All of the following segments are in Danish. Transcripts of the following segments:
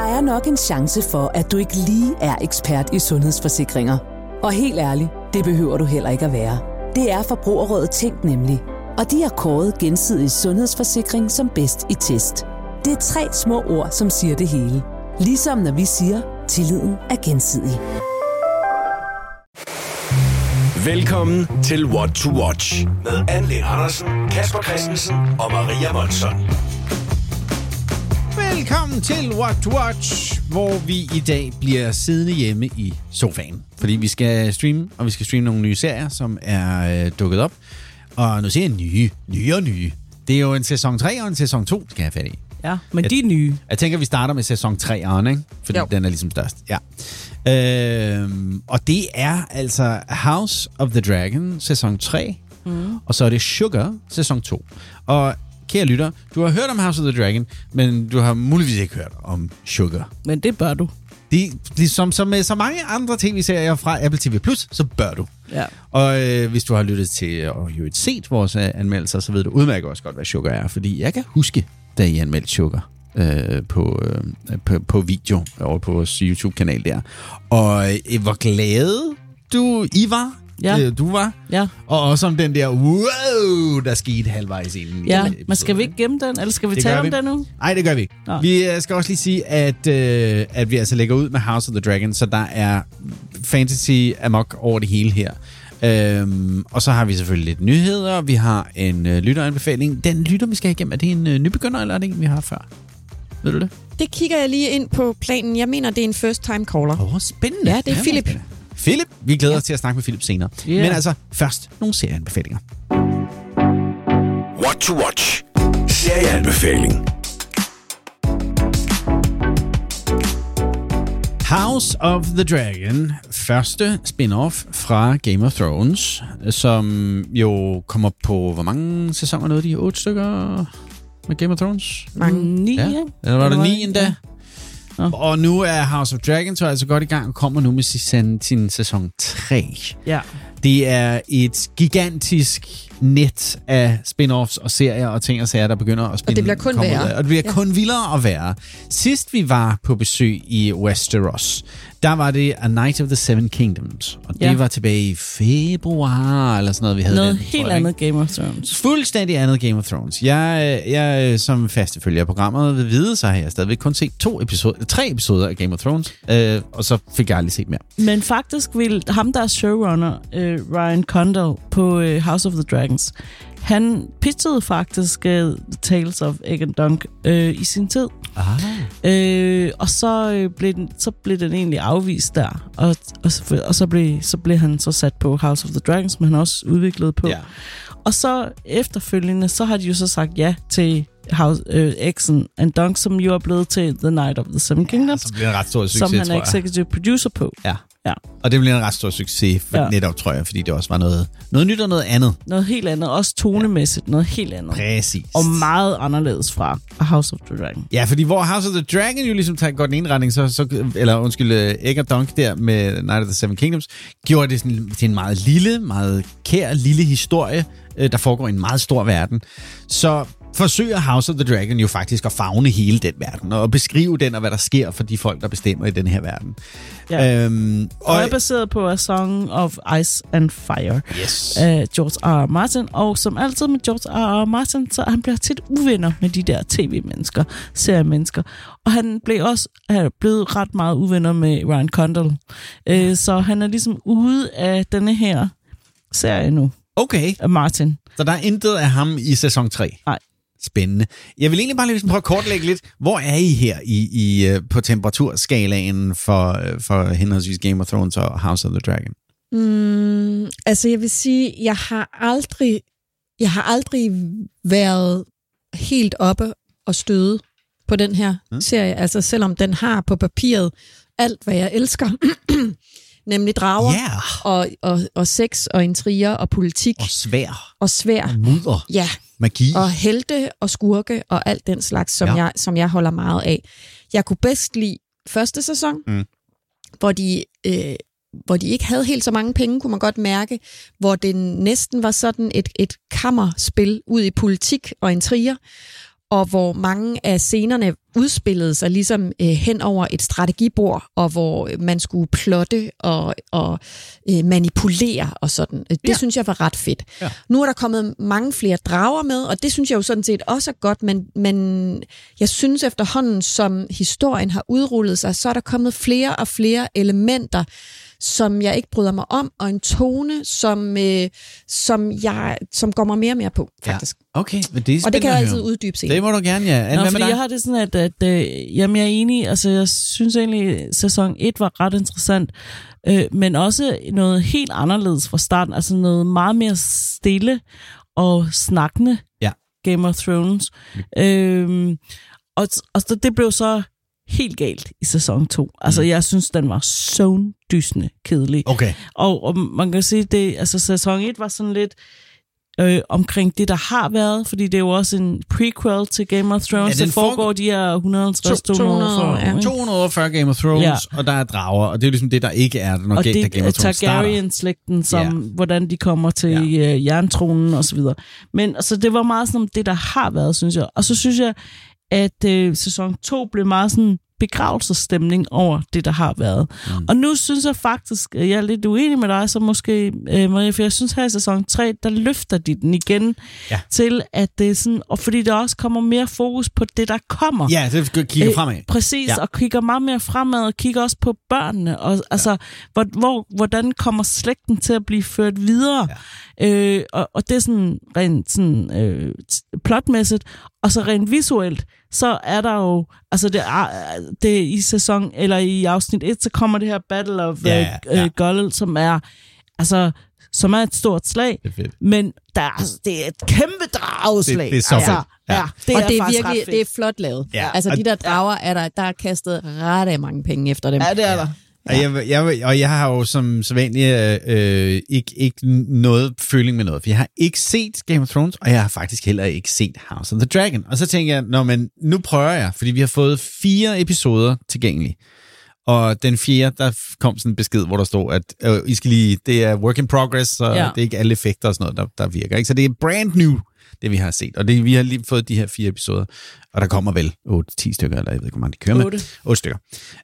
er nok en chance for, at du ikke lige er ekspert i sundhedsforsikringer. Og helt ærligt, det behøver du heller ikke at være. Det er Forbrugerrådet Tænk nemlig. Og de har kåret Gensidig Sundhedsforsikring som bedst i test. Det er 3 små ord, som siger det hele. Ligesom når vi siger, tilliden er gensidig. Velkommen til What to Watch med Anne Lene Andersen, Kasper Christensen og Maria Monson. Velkommen til What to Watch, hvor vi i dag bliver siddende hjemme i sofaen. Fordi vi skal streame, og vi skal streame nogle nye serier, som er dukket op. Og nu siger jeg nye. Det er jo en sæson 3 og en sæson 2, skal jeg have fat i. Ja, men de er nye. Jeg tænker, vi starter med sæson 3'eren, ikke? Fordi den er ligesom størst. Ja. Og det er altså House of the Dragon, sæson 3. Og så er det Sugar, sæson 2. Og kære lytter, du har hørt om House of the Dragon, men du har muligvis ikke hørt om Sugar. Men det bør du. Som med så mange andre tv-serier fra Apple TV+, så bør du. Ja. Og hvis du har lyttet til og jo set vores anmeldelser, så ved du udmærket også godt, hvad Sugar er. Fordi jeg kan huske, da I anmeldte Sugar på video over på vores YouTube-kanal der. Og hvor glade I var. Ja. Du var. Ja. Og også om den der, wow, der skete halvvejs inden. Ja, men skal vi ikke gemme den, eller skal vi tale om den nu? Nej, det gør vi ikke. Nå. Vi skal også lige sige, at vi altså lægger ud med House of the Dragon, så der er fantasy amok over det hele her. Og så har vi selvfølgelig lidt nyheder. Vi har en lytteranbefaling. Den lytter, vi skal have igennem, er det en nybegynder, eller er det en, vi har før? Ved du det? Det kigger jeg lige ind på planen. Jeg mener, det er en first time caller. Spændende. Ja, det er Philip. Philip, vi glæder os til at snakke med Philip senere. Yeah. Men altså, først nogle serieanbefalinger. What to Watch. Serieanbefaling. House of the Dragon, første spin-off fra Game of Thrones, som jo kommer på, hvor mange sæsoner nåede de? 8 stykker med Game of Thrones? 9, ja. Eller var det 9 endda? Ja. Og nu er House of Dragon så altså godt i gang og kommer nu med sin sæson 3. Ja. Det er et gigantisk net af spin-offs og serier og ting og sager, der begynder at spinde. Og det bliver kun værre. Og det bliver kun vildere og værre. Sidst vi var på besøg i Westeros, der var det A Night of the Seven Kingdoms. Og det var tilbage i februar, eller sådan noget, vi havde. Noget helt andet Game of Thrones. Fuldstændig andet Game of Thrones. Jeg som faste følger af programmet vil vide, så har jeg stadigvæk kun set 3 episoder af Game of Thrones, og så fik jeg aldrig set mere. Men faktisk vil ham, der er showrunner, Ryan Condal på House of the Dragons, han pitchede faktisk Tales of Egg and Dunk i sin tid. Og så blev den egentlig afvist der. Og så blev han så sat på House of the Dragons, som han også udviklede på. Ja. Og så efterfølgende, så har de jo så sagt ja til Egg and Dunk, som jo er blevet til The Night of the Seven Kingdoms. Som bliver en ret stor succes, som han er executive producer på. Ja. Og det bliver en ret stor succes netop, tror jeg, fordi det også var noget nyt og noget andet. Noget helt andet, også tonemæssigt noget helt andet. Præcis. Og meget anderledes fra House of the Dragon. Ja, fordi hvor House of the Dragon jo ligesom går den ene retning, Egg and Dunk der med Night of the Seven Kingdoms, gjorde det sådan, til en meget kær lille historie, der foregår i en meget stor verden. Så forsøger House of the Dragon jo faktisk at favne hele den verden, og beskrive den, og hvad der sker for de folk, der bestemmer i den her verden. Ja. Og er baseret på A Song of Ice and Fire af George R. R. Martin, og som altid med George R. R. Martin, så han bliver tit uvenner med de der tv-mennesker, seriemennesker, og han blev også blevet ret meget uvenner med Ryan Condal. Så han er ligesom ude af denne her serie nu. Okay. Af Martin. Så der er intet af ham i sæson 3? Nej. Spændende. Jeg vil egentlig bare lige prøve at kortlægge lidt. Hvor er I her på temperaturskalaen for henholdsvis Game of Thrones og House of the Dragon? Altså jeg vil sige, jeg har aldrig været helt oppe og støde på den her serie. Altså selvom den har på papiret alt, hvad jeg elsker. Nemlig drager og sex og intriger og politik. Og svær. Og mudder. Ja. Magi. Og helte og skurke og alt den slags, som jeg holder meget af. Jeg kunne bedst lide første sæson, hvor de ikke havde helt så mange penge, kunne man godt mærke, hvor det næsten var sådan et kammerspil ud i politik og intriger. og hvor mange af scenerne udspillede sig ligesom hen over et strategibord, og hvor man skulle plotte og manipulere og sådan. Det synes jeg var ret fedt. Ja. Nu er der kommet mange flere drager med, og det synes jeg jo sådan set også er godt, men jeg synes efterhånden, som historien har udrullet sig, så er der kommet flere og flere elementer, som jeg ikke bryder mig om, og en tone, som går mig mere og mere på, faktisk. Ja. Okay, men det er spændende. Og det kan jeg altid uddybe senere. Det må du gerne, ja. Nå, fordi jeg har det sådan, at jamen, jeg er enig. Altså, jeg synes egentlig, sæson 1 var ret interessant, men også noget helt anderledes fra starten. Altså noget meget mere stille og snakkende Game of Thrones. Og det blev så helt galt i sæson 2. Altså, jeg synes, den var søvndysende kedelig. Okay. Og man kan sige, det, altså, sæson 1 var sådan lidt omkring det, der har været, fordi det er jo også en prequel til Game of Thrones. Ja, det foregår de her 240 Game of Thrones, og der er drager, og det er ligesom det, der ikke er, når og det Game of Thrones starter. Targaryen-slægten, hvordan de kommer til jerntronen og så videre. Men altså, det var meget sådan det, der har været, synes jeg. Og så synes jeg, at sæson 2 blev meget sådan begravelsesstemning over det, der har været. Og nu synes jeg faktisk, jeg er lidt uenig med dig, så måske, Maria, for jeg synes her i sæson 3, der løfter de den igen til, at det er sådan, og fordi der også kommer mere fokus på det, der kommer. Ja, det kigger fremad. Præcis, og kigger meget mere fremad, og kigger også på børnene, og altså, hvordan kommer slægten til at blive ført videre. Og det er sådan rent sådan, plotmæssigt, og så rent visuelt, så er der jo, altså det i sæson, eller i afsnit 1, så kommer det her Battle of Gull, som er, altså, som er et stort slag, men det er et kæmpe drageslag. Det er så fedt. Det er virkelig, det er flot lavet. Ja. Altså, de der drager, der er kastet ret af mange penge efter dem. Ja, det er der. Og jeg har jo som sædvanligt ikke noget føling med noget, for jeg har ikke set Game of Thrones, og jeg har faktisk heller ikke set House of the Dragon. Og så tænker jeg, nu prøver jeg, fordi vi har fået 4 episoder tilgængelige. Og den 4, der kom sådan en besked, hvor der stod, at I skal lige, det er work in progress, så det er ikke alle effekter og sådan noget, der virker. Ikke? Så det er brand new, det vi har set. Og vi har lige fået de her 4 episoder, og der kommer vel 8-10 stykker, eller jeg ved ikke, hvor mange de kører med. 8 stykker.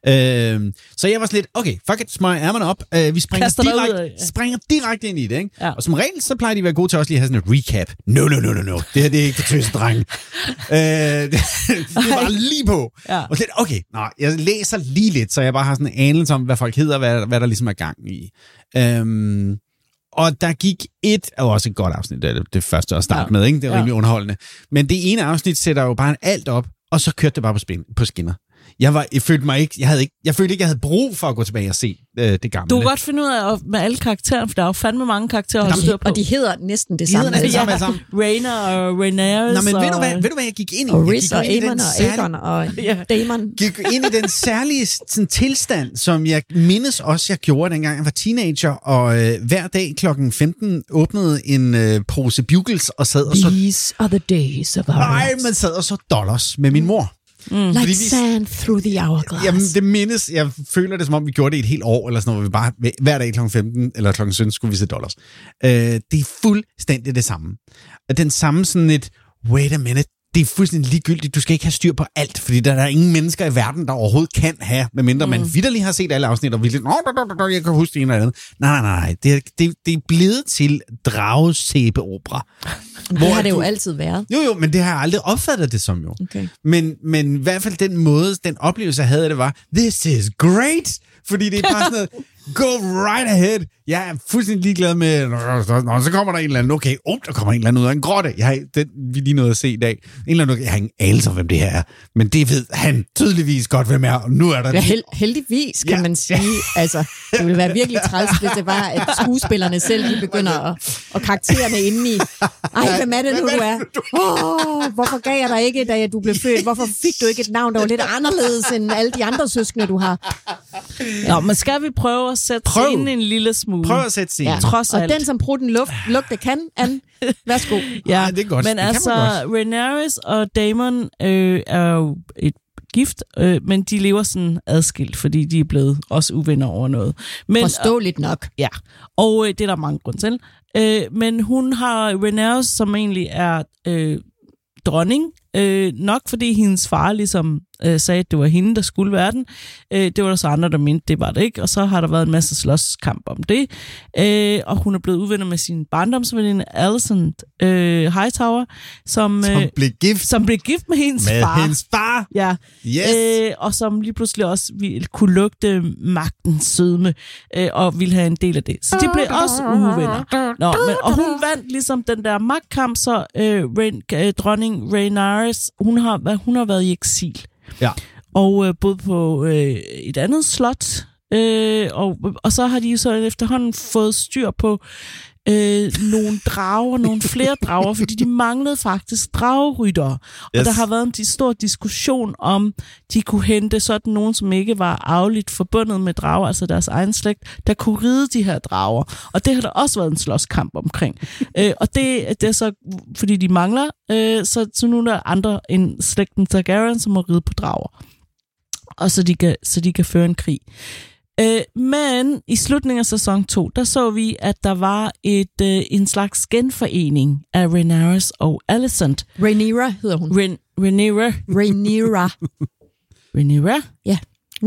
Så jeg var sådan lidt, okay, fuck it, smøg ærmerne op. Vi springer direkte ind i det, ikke? Ja. Og som regel, så plejer de at være gode til også lige at have sådan et recap. No. Det her, det er ikke for tøse, dreng. Det var lige på. Ja. Og lidt, okay, jeg læser lige lidt, så jeg bare har sådan en anelse om, hvad folk hedder, hvad der ligesom er gang i. Og der gik også et godt afsnit, det første at starte med, ikke? Det er rimelig underholdende. Men det ene afsnit sætter jo bare alt op, og så kørte det bare på skinner. Jeg følte ikke, jeg havde brug for at gå tilbage og se det gamle. Du kan godt finde ud af med alle karaktererne, for der er jo fandme mange karakterer. Og de hedder næsten det samme. Rhaena og Rhaenyra. Nå, men ved du hvad jeg gik ind i? Og Rhys og Aemon og Aegon og Daemon. Gik ind i den særlige sådan, tilstand, som jeg mindes også, jeg gjorde, dengang jeg var teenager, og hver dag klokken 15 åbnede en pose bugles og sad og så... These are the days of our lives. Man sad og så dollars med min mor. Like sand through the hourglass. Jamen, det mindes, jeg føler det, som om vi gjorde det et helt år, eller sådan noget, hvor vi bare hver dag kl. 15 eller kl. 17 skulle vi se dollars. Det er fuldstændig det samme. Og den samme sådan et, wait a minute, det er fuldstændig ligegyldigt. Du skal ikke have styr på alt, fordi der er ingen mennesker i verden, der overhovedet kan have, medmindre man vitterligt har set alle afsnit, og jeg kan huske det ene eller andet. Nej. Det er blevet til dragesæbeopera. Det har det jo altid været. Jo, men det har jeg aldrig opfattet det som jo. Okay. Men i hvert fald den måde, den oplevelse, jeg havde, det var, this is great! Fordi det er bare sådan noget, go right ahead. Jeg er fuldstændig ligeglad med, så kommer der en eller anden, okay, der kommer en eller anden ud af en grotte. Vi lige nåede at se i dag. En eller anden, jeg har ingen anelse om, hvem det her er. Men det ved han tydeligvis godt, hvem er. Og nu er der... Ja, heldigvis, kan man sige. Altså, det ville være virkelig træls, hvis det var, at skuespillerne selv lige begynder og karaktererne indeni. Ej, hvem er det nu, du er? Hvorfor gav jeg dig ikke, da du blev født? Hvorfor fik du ikke et navn, der var lidt anderledes end alle de andre søskende, du har? Nå, men skal vi prøve at sætte scenen en lille smule? Prøv at sætte scenen. Ja. Trods alt. Og den, som bruger den lugte kan, Anne. Værsgo. Ja, det er godt. Men det altså, Rhaenyra og Daemon er jo et gift, men de lever sådan adskilt, fordi de er blevet også uvenner over noget. Men, forståeligt nok. Ja, og det er der mange grunde til. Men hun har Rhaenyra, som egentlig er dronning, Nok fordi hendes far ligesom sagde, at det var hende, der skulle være den. Det var der så andre, der mente, det var det ikke. Og så har der været en masse slåskamp om det. Og hun er blevet uvenner med sin barndomsveninde, Alison Hightower, som blev gift med hendes far. Med hendes far? Ja. Yes. Og som lige pludselig også ville kunne lugte magtens sødme, og ville have en del af det. Så de blev også uvenner. Og hun vandt ligesom den der magtkamp, så dronning Rhaenyra, hun har været i eksil. Ja. Og boet på et andet slot. Og så har de jo så efterhånden fået styr på nogle drager, nogle flere drager, fordi de manglede faktisk drageryttere. Og der har været en stor diskussion om, de kunne hente sådan nogen, som ikke var arveligt forbundet med drager, altså deres egen slægt, der kunne ride de her drager. Og det har der også været en slåskamp omkring. Og det er så, fordi de mangler, så nu er der andre end slægten Targaryen, som må ride på drager. Og så de kan føre en krig. Men i slutningen af sæson 2, der så vi, at der var en slags genforening af Rhaenyra og Alicent. Rhaenyra hedder hun. Rhaenyra. Rhaenyra? Ja.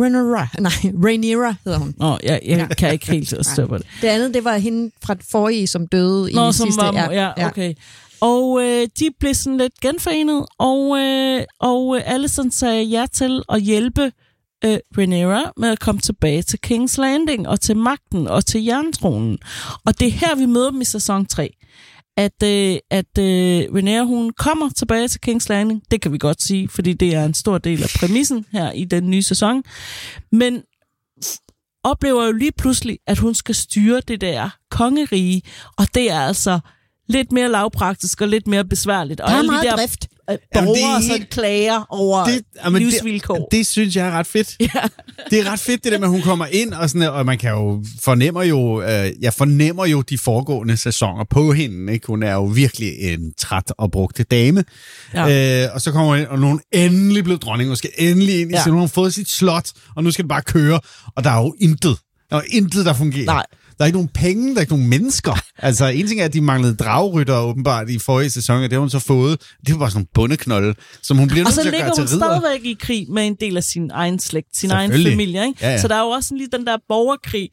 Rhaenyra hedder hun. Jeg kan ikke helt stå på det. Det andet, det var hende fra det forrige, som døde i sidste. Ja, okay. Og de blev sådan lidt genforenet, og Alicent sagde ja til at hjælpe Rhaenyra med at komme tilbage til King's Landing og til magten og til jerntronen. Og det er her, vi møder dem i sæson 3. At Rhaenyra, hun kommer tilbage til King's Landing. Det kan vi godt sige, fordi det er en stor del af præmissen her i den nye sæson. Men oplever jo lige pludselig, at hun skal styre det der kongerige, og det er altså lidt mere lavpraktisk og lidt mere besværligt. Og der er meget drift. Borgere så klager over livsvilkår. Det synes jeg er ret fedt. Ja. Det er ret fedt, det der med, at hun kommer ind, og man kan jo fornemmer jo de foregående sæsoner på hende. Ikke? Hun er jo virkelig en træt og brugte dame. Ja. Og så kommer hun ind, og nu er hun endelig blevet dronning, og skal endelig ind i nu har hun fået sit slot, og nu skal det bare køre. Og der er jo intet. Der er intet, der fungerer. Nej. Der er ikke nogen penge, der er ikke nogen mennesker. Altså, en ting er, at de manglede dragrytter åbenbart i forrige sæson, og det har hun så fået. Det var bare sådan nogle bundeknolde, som hun bliver nødt til at gøre til ridder. Og så ligger hun stadigvæk i krig med en del af sin egen slægt, sin egen familie. Ikke? Ja. Så der er jo også lige den der borgerkrig,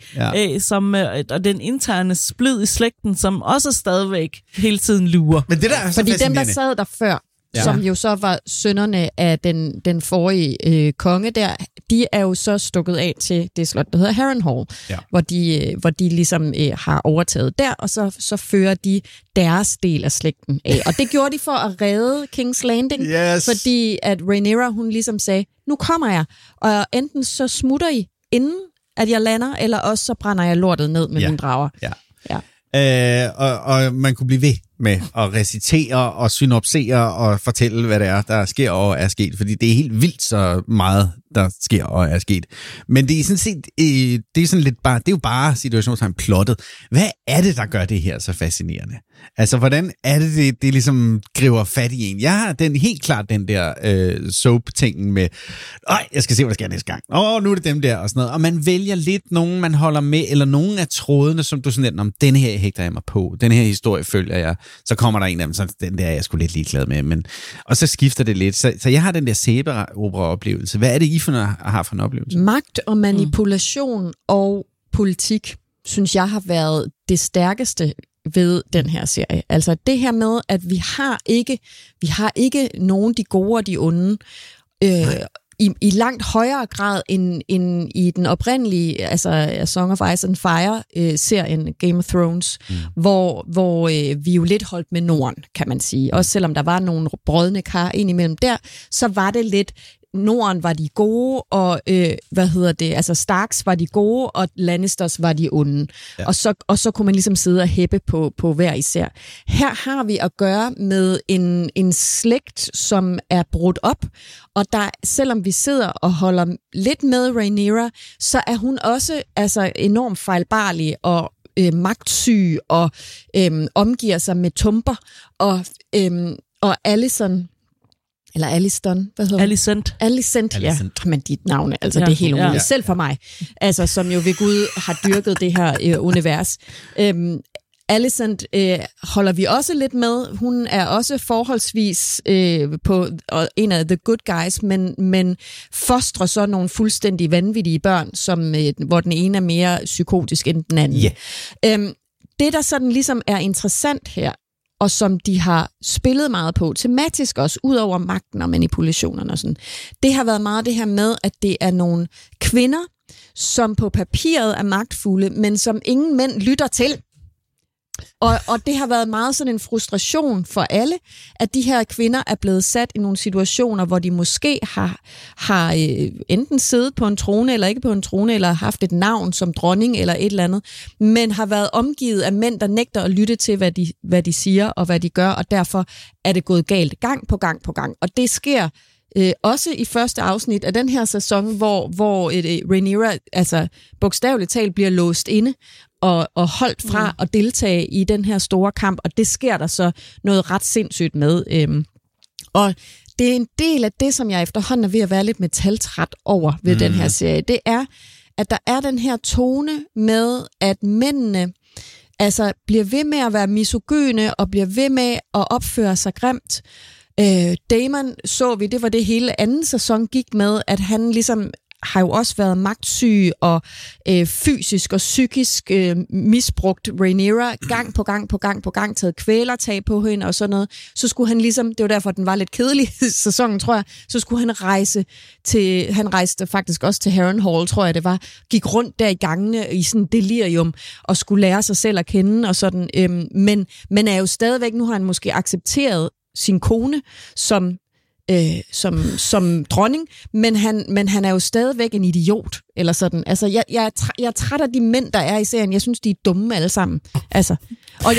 og den interne splid i slægten, som også stadigvæk hele tiden lurer. Men det der er så fordi dem, der sad der før, som jo så var sønnerne af den forrige konge der, de er jo så stukket af til det slot, der hedder Harrenhal, hvor de ligesom har overtaget der, og så fører de deres del af slægten af. Og det gjorde de for at redde King's Landing, fordi at Rhaenyra, hun ligesom sagde, nu kommer jeg, og enten så smutter I, inden at jeg lander, eller også så brænder jeg lortet ned med mine drager. Ja. Og man kunne blive ved med at recitere og synopsere og fortælle, hvad det er, der sker og er sket. Fordi det er helt vildt så meget, der sker og er sket. Men det er sådan set, det er sådan lidt bare, det er jo bare situationstegn plottet. Hvad er det, der gør det her så fascinerende? Altså, hvordan er det ligesom griber fat i en? Jeg har helt klart den der soap-tingen med, jeg skal se, hvad der sker næste gang. Nu er det dem der og sådan noget. Og man vælger lidt nogen, man holder med, eller nogen af trådene, som du sådan lidt, om denne her hægter jeg mig på, den her historie følger jeg. Så kommer der en af dem, så den der er jeg sgu lidt ligeglad med. Og så skifter det lidt. Så jeg har den der sæbeopera-oplevelse. Hvad er det, I har for en oplevelse? Magt og manipulation og politik, synes jeg har været det stærkeste ved den her serie. Altså det her med, at vi har ikke nogen de gode og de onde, i langt højere grad end i den oprindelige, altså Song of Ice and Fire-serien Game of Thrones, hvor vi jo lidt holdt med Norden, kan man sige. Også selvom der var nogle brødne kar indimellem der, så var det lidt, Norden var de gode, og altså Starks var de gode, og Lannisters var de onde. Ja. Og så kunne man ligesom sidde og hæppe på hver især. Her har vi at gøre med en slægt, som er brudt op, og der, selvom vi sidder og holder lidt med Rhaenyra, så er hun også altså enormt fejlbarlig og magtsyg og omgiver sig med tumper, og Alicent, eller Alicent, hvad hedder Alicent. Alicent, ja. Men dit navn, altså det er helt umuligt. Selv for mig, altså som jo ved Gud har dyrket det her univers. Alicent holder vi også lidt med. Hun er også forholdsvis på en af the good guys, men fostrer så nogle fuldstændig vanvittige børn, hvor den ene er mere psykotisk end den anden. Yeah. Det, der sådan ligesom er interessant her, og som de har spillet meget på, tematisk også, ud over magten og manipulationerne og sådan, det har været meget det her med, at det er nogle kvinder, som på papiret er magtfulde, men som ingen mænd lytter til. Og det har været meget sådan en frustration for alle, at de her kvinder er blevet sat i nogle situationer, hvor de måske har enten siddet på en trone, eller ikke på en trone, eller haft et navn som dronning, eller et eller andet, men har været omgivet af mænd, der nægter at lytte til, hvad de siger, og hvad de gør, og derfor er det gået galt gang på gang på gang. Og det sker også i første afsnit af den her sæson, hvor Rhaenyra altså bogstaveligt talt bliver låst inde, og holdt fra at deltage i den her store kamp, og det sker der så noget ret sindssygt med. Og det er en del af det, som jeg efterhånden er ved at være lidt metaltræt over ved den her serie. Det er, at der er den her tone med, at mændene altså bliver ved med at være misogyne, og bliver ved med at opføre sig grimt. Daemon så vi, det var det hele anden sæson gik med, at han ligesom har jo også været magtsyg og fysisk og psykisk misbrugt Rhaenyra gang på gang, taget kvælertag på hende og sådan noget. Så skulle han ligesom, det var derfor, den var lidt kedelig sæsonen, tror jeg, så skulle han rejste faktisk også til Harrenhal, tror jeg det var, gik rundt der i gangene i sådan delirium og skulle lære sig selv at kende og sådan, men er jo stadigvæk, nu har han måske accepteret sin kone som dronning, men han er jo stadigvæk en idiot, eller sådan. Altså, jeg er træt af de mænd, der er i serien. Jeg synes, de er dumme alle sammen. Altså, jeg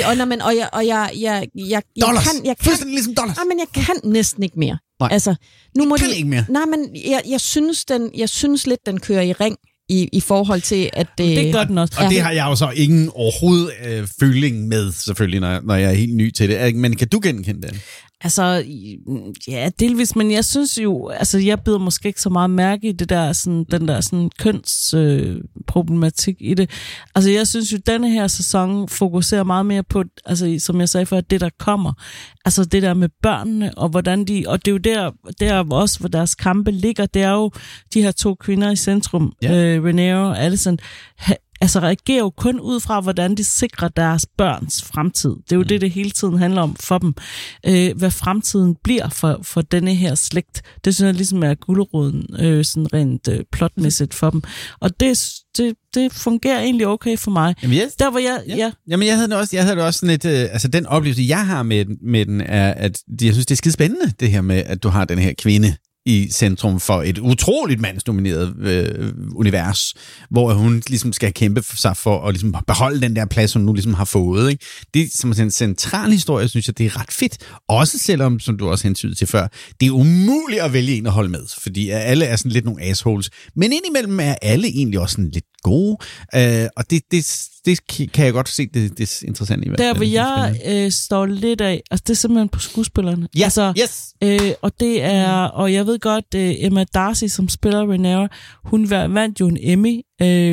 kan ligesom dollars. Men jeg kan næsten ikke mere. Nej. Altså, nu må kan ikke mere. Nej, men jeg synes lidt, den kører i ring i forhold til, at det gør den også. Og det har jeg jo så ingen overhovedet føling med, selvfølgelig, når jeg er helt ny til det. Men kan du genkende den? Altså, ja, delvis, men jeg synes jo, altså, jeg bider måske ikke så meget mærke i det der, sådan, den der sådan kønsproblematik i det. Altså, jeg synes jo, denne her sæson fokuserer meget mere på, altså, som jeg sagde før, det der kommer. Altså, det der med børnene, og hvordan de, og det er jo der også, hvor deres kampe ligger, det er jo de her to kvinder i centrum, Rhaenyra og Alicent, altså reagerer jo kun ud fra, hvordan de sikrer deres børns fremtid. Det er jo det hele tiden handler om for dem. Hvad fremtiden bliver for denne her slægt. Det synes jeg ligesom er guleroden sådan rent plotmæssigt for dem. Og det fungerer egentlig okay for mig. Jamen, yes. Der hvor jeg... Ja. Jamen, jeg havde det også sådan lidt... altså, den oplevelse, jeg har med den, er, at jeg synes, det er skide spændende, det her med, at du har den her kvinde i centrum for et utroligt mandsdomineret univers, hvor hun ligesom skal kæmpe sig for at ligesom beholde den der plads, hun nu ligesom har fået. Ikke? Det som en central historie, synes jeg, det er ret fedt. Også selvom, som du også hentydede til før, det er umuligt at vælge en at holde med, fordi alle er sådan lidt nogle assholes. Men indimellem er alle egentlig også sådan lidt gode, og det kan jeg godt se, det er interessant i hvert fald. Der hvor jeg står lidt af, altså det er simpelthen på skuespillerne. Ja, altså, yes. Og det er, og jeg ved godt, Emma Darcy, som spiller Rhaenyra, hun vandt jo en Emmy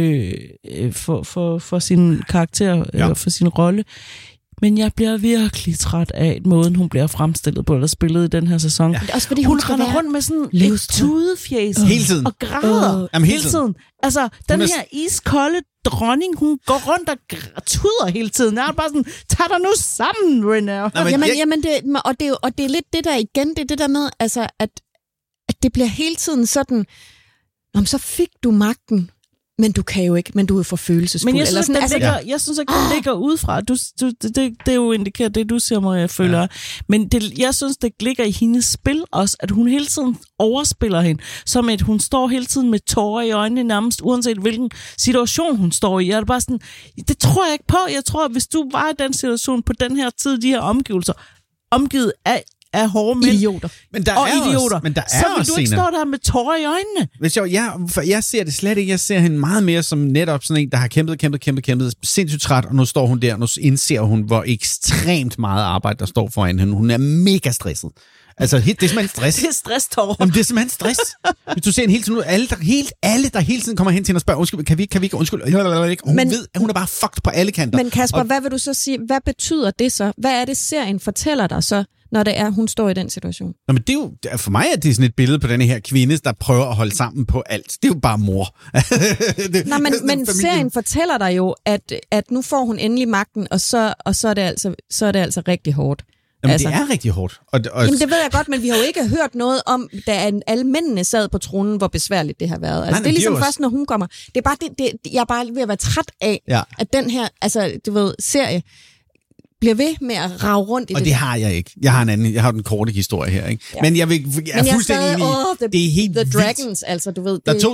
for sin karakter, for sin rolle. Men jeg bliver virkelig træt af måden, hun bliver fremstillet på, eller spillet i den her sæson. Ja. Også fordi hun render rundt med sådan et tudefjæs. Hele tiden. Og græder. Jamen, hele tiden. Altså, den her iskolde dronning, hun går rundt og tuder hele tiden. Jeg er bare sådan, tag dig nu sammen, Rhaenyra. Jamen, det er lidt det der igen, det er det der med, altså, at det bliver hele tiden sådan, så fik du magten, men du kan jo ikke, men du er jo for følelsesfuld. Men jeg synes, jeg synes ikke, den ligger udefra. Det er jo indikeret det, du siger, Maria, jeg føler. Ja. Men jeg synes, det ligger i hendes spil også, at hun hele tiden overspiller hende. Som at hun står hele tiden med tårer i øjnene nærmest, uanset hvilken situation hun står i. Jeg er bare sådan, det tror jeg ikke på. Jeg tror, at hvis du var i den situation på den her tid, de her omgivelser, omgivet af af hårde mænd. Idioter. Men der Og er idioter. Også, men der er så vil også du ikke scener. stå der med tårer i øjnene. Jeg ser det slet ikke. Jeg ser hende meget mere som netop sådan en, der har kæmpet, sindssygt træt, og nu står hun der, og nu indser hun, hvor ekstremt meget arbejde, der står foran hende. Hun er mega stresset. Altså, det er simpelthen stress. Det er stresstårer. Jamen, det er simpelthen stress. Hvis du ser en hele tiden ud, alle, der hele tiden kommer hen til hende og spørger, undskyld, kan vi ikke, undskyld, og hun ved, at hun er bare fucked på alle kanter. Men Kasper, hvad vil du så sige? Hvad betyder det så? Hvad er det, serien fortæller dig så, når det er, hun står i den situation? Nå, men det er jo, for mig er det sådan et billede på denne her kvinde, der prøver at holde sammen på alt. Det er jo bare mor. Nej, men serien fortæller dig jo, at nu får hun endelig magten, og så er det altså rigtig hårdt. Jamen, altså, det er rigtig hårdt. Og jamen, det ved jeg godt, men vi har jo ikke hørt noget om, da alle mændene sad på tronen, hvor besværligt det har været. Altså, Nej, det er ligesom det er først, når hun kommer. Det er bare jeg er bare ved at være træt af, at den her, altså, du ved, serie bliver ved med at rage rundt i det. Og det har jeg ikke. Jeg har den korte historie her, ikke? Ja. Men jeg er fuldstændig enig i, det er helt The vildt. Dragons, altså, du ved, Der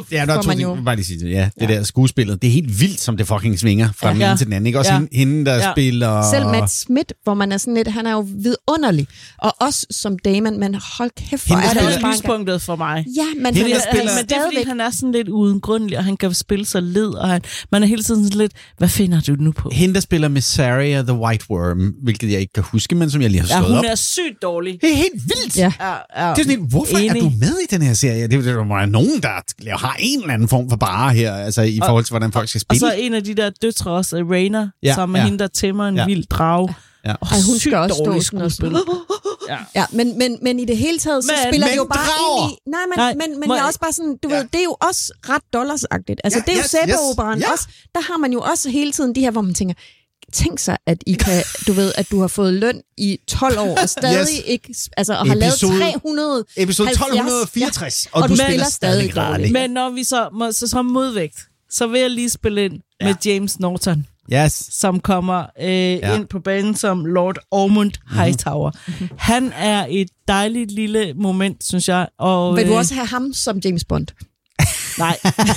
er det skuespillet. Det er helt vildt, som det fucking svinger fra den ene til den anden, ikke? Også hende, der spiller... Selv Matt Smith, hvor man er sådan lidt, han er jo vidunderlig. Og også som Damon, men hold kæft, hvor er det også lyspunktet for mig. Ja, men men det er fordi, han er sådan lidt udengrundelig, og han kan spille sig led, og man er hele tiden sådan lidt, hvad finder du nu på? Hende, der spiller Missaria the White Worm, hvilket jeg ikke kan huske, men som jeg lige har slået op. Ja, hun er sygt dårlig. Det er helt vildt. Ja. Det er sådan lidt, hvorfor er du med i den her serie? Det må være nogen, der har en eller anden form for bare her, altså i forhold til, hvordan folk skal spille. Og så en af de der døtre også, Rhaena, som er hende, der tæmmer en vild drage. Ja. Hun skal også stå skuespil. Ja, men i det hele taget, så spiller det jo bare ind i... Nej, men jeg er også bare sådan, du ved, det er jo også ret dollarsagtigt. Altså, det er jo sæbeoperaen også. Der har man jo også hele tiden de her, hvor man tænker, tænk sig, at I kan, du ved, at du har fået løn i 12 år, og stadig ikke, altså, og har lavet 300... Episode 1264, og du spiller stadig dårligt. Men når vi så som modvægt, så vil jeg lige spille ind med James Norton. Yes. Som kommer ind på banen som Lord Ormond Hightower. Han er et dejligt lille moment, synes jeg. Og, vil du også have ham som James Bond? Nej.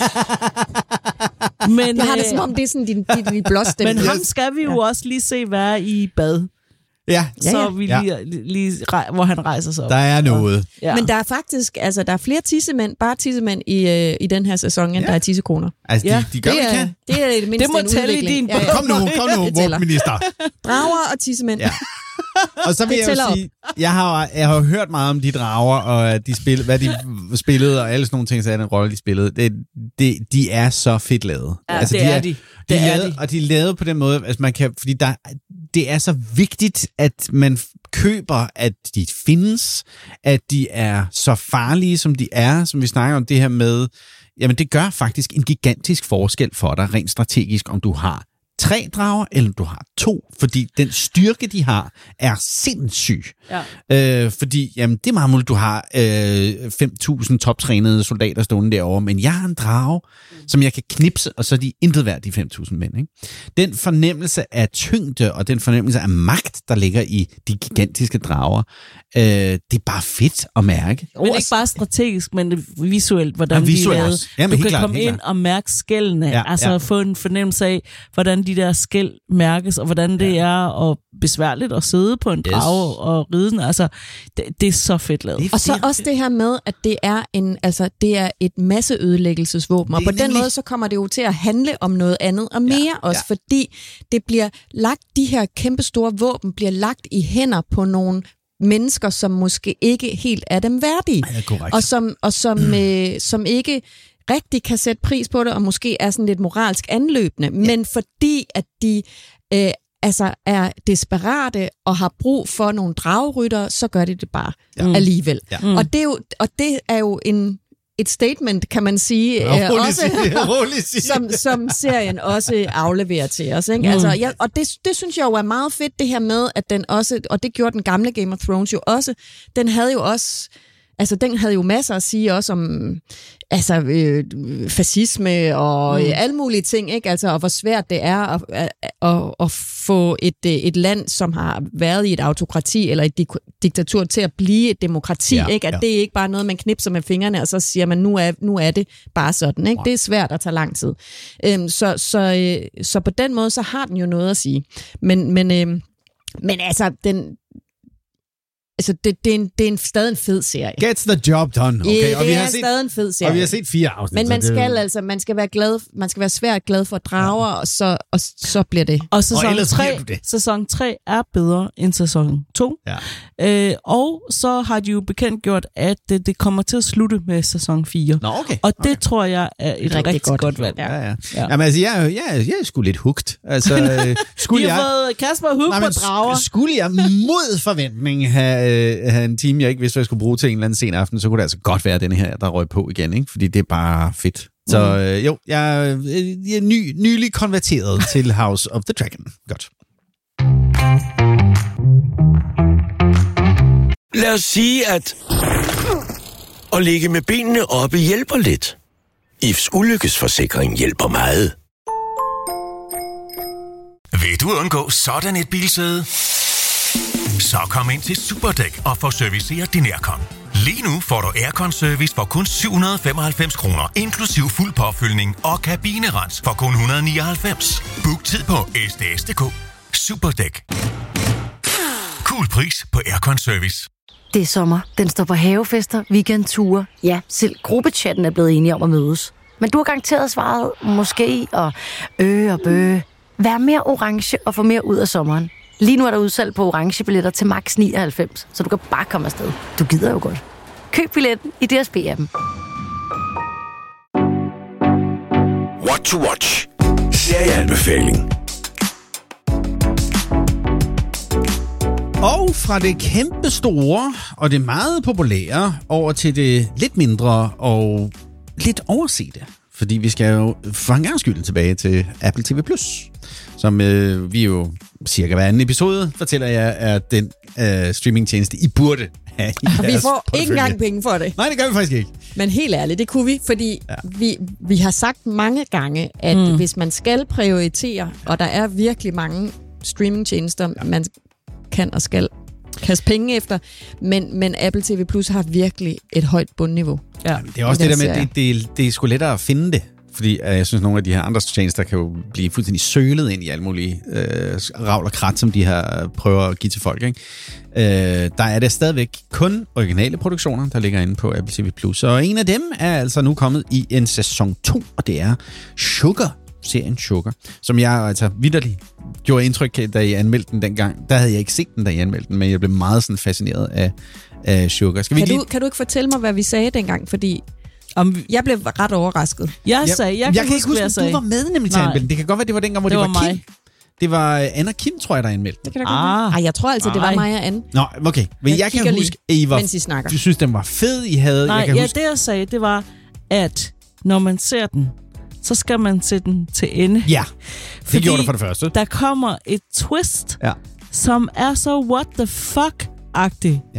Men, jeg har det som om, det er sådan din blåstemme. Men ham skal vi jo også lige se være i bad. Ja. Så vi lige hvor han rejser sig op. Der er noget. Ja. Men der er faktisk, altså der er flere tissemænd i den her sæson, end der er tissekoner. Altså, de gør ikke. Det er det mindste en udvikling. Kom nu, våbenminister. Drager og tissemænd. Ja. Og så vil jeg jo sige, jeg har hørt meget om de drager, og hvad de spillede, og alle sådan nogle ting, så er den rolle, de spillede. De er så fedt lavet. Ja, altså, det er de. Og de er lavet på den måde, altså man kan, fordi det er så vigtigt, at man køber, at de findes, at de er så farlige, som de er, som vi snakker om det her med, jamen det gør faktisk en gigantisk forskel for dig, rent strategisk, om du har 3 drager, eller du har 2, fordi den styrke, de har, er sindssyg. Ja. Fordi, jamen, det er meget muligt, du har 5.000 toptrænede soldater stående derovre, men jeg har en drage, som jeg kan knipse, og så er de intet værd, de 5.000 mænd. Ikke? Den fornemmelse af tyngde, og den fornemmelse af magt, der ligger i de gigantiske drager, det er bare fedt at mærke. Men ikke bare strategisk, men visuelt, hvordan de er lavet. Jamen, du kan komme ind og mærke skældene, altså få en fornemmelse af, hvordan de der skæld mærkes, og hvordan det er og besværligt at sidde på en drage og ride den. Altså, det er så fedt lavet. Og så også det her med, at det er et masseødelæggelsesvåben, og på den måde, så kommer det jo til at handle om noget andet og mere også, fordi det bliver lagt, de her kæmpestore våben bliver lagt i hænder på nogle mennesker, som måske ikke helt er dem værdige, og som ikke rigtig kan sætte pris på det, og måske er sådan lidt moralsk anløbende, men fordi at de er desperate og har brug for nogle dragerytter, så gør de det bare alligevel. Ja. Og det er jo et statement, kan man sige, som serien også afleverer til os. Ikke? Altså, og det synes jeg jo er meget fedt, det her med, at den også, og det gjorde den gamle Game of Thrones jo også, den havde jo masser at sige også om fascisme og alle mulige ting, ikke? Altså, og hvor svært det er at få et land, som har været i et autokrati eller et diktatur, til at blive et demokrati, ikke? At det er ikke bare noget, man knipser med fingrene, og så siger man, nu er det bare sådan, ikke? Wow. Det er svært at tage lang tid. Så på den måde, så har den jo noget at sige. Men altså, Altså, det er stadig en fed serie. Gets the job done. Okay? Og det er stadig en fed serie. Og vi har set 4 afsnit. Men man skal være glad, man skal være svært glad for drager, og så bliver det. Og sæson 3 er bedre end sæson 2. Ja. Og så har de jo bekendtgjort, at det kommer til at slutte med sæson 4. Nå, okay. Og det tror jeg er et rigtig godt valg. Ja. Jamen altså, jeg er sgu lidt hooked. Altså, skulle jeg fået Kasper hooked på drager. Skulle jeg mod forventning have en time, jeg ikke vidste, hvad jeg skulle bruge til en eller anden sen aften, så kunne det altså godt være denne her, der røg på igen, ikke? Fordi det er bare fedt. Så jo, jeg er nylig konverteret til House of the Dragon. Godt. Lad os sige, at at ligge med benene oppe hjælper lidt. IFs ulykkesforsikring hjælper meget. Vil du undgå sådan et bilsæde? Så kom ind til Superdæk og få serviceret din aircon. Lige nu får du aircon-service for kun 795 kroner, inklusiv fuld påfyldning og kabinerens for kun 199. Book tid på sds.dk. Superdæk. Cool pris på aircon-service. Det er sommer. Den står på havefester, weekendture. Ja, selv gruppechatten er blevet enige om at mødes. Men du har garanteret svaret måske og og bø. Vær mere orange og få mere ud af sommeren. Lige nu er der udsalg på orange billetter til max 99, så du kan bare komme afsted. Du gider jo godt. Køb billetten i DSB-appen. What to watch. Serieanbefaling. Og fra det kæmpe store og det meget populære over til det lidt mindre og lidt oversete. Fordi vi skal jo for en gang skyld tilbage til Apple TV+, som vi jo cirka hver anden episode fortæller jer, er den streamingtjeneste, I burde have i og vi får ikke engang penge for det. Nej, det gør vi faktisk ikke. Men helt ærligt, det kunne vi, fordi vi har sagt mange gange, at hvis man skal prioritere, og der er virkelig mange streamingtjenester, man kan og skal kaste penge efter, men Apple TV Plus har virkelig et højt bundniveau. Ja. Det er også det der med, det er sgu lettere at finde det, fordi jeg synes, nogle af de her andre tjenester kan jo blive fuldstændig sølet ind i alle mulige ravl og krat, som de her prøver at give til folk. Ikke? Der er det stadigvæk kun originale produktioner, der ligger inde på Apple TV Plus, og en af dem er altså nu kommet i en sæson 2, og det er serien Sugar, som jeg altså vitterligt gjorde indtryk af, da I anmeldte den dengang. Der havde jeg ikke set den, da I anmeldte den, men jeg blev meget sådan fascineret af Sugar. Kan du ikke fortælle mig, hvad vi sagde dengang? Fordi jeg blev ret overrasket. Jeg kan ikke huske, at du var med nemlig til anmelden. Det kan godt være, det var dengang, hvor det var Kim. Det var Anna Kim, tror jeg, der anmeldte. Det kan da godt være. Jeg tror altså, det var mig og Anne. Nå, okay. Men jeg kan huske, at I var... mens I snakker. Du synes, den var fed, I havde... Nej, det jeg sagde, det var, at når man ser den, så skal man se den til ende. Ja, det gjorde du for det første. Der kommer et twist, som er så what the fuck-agtigt. Ja.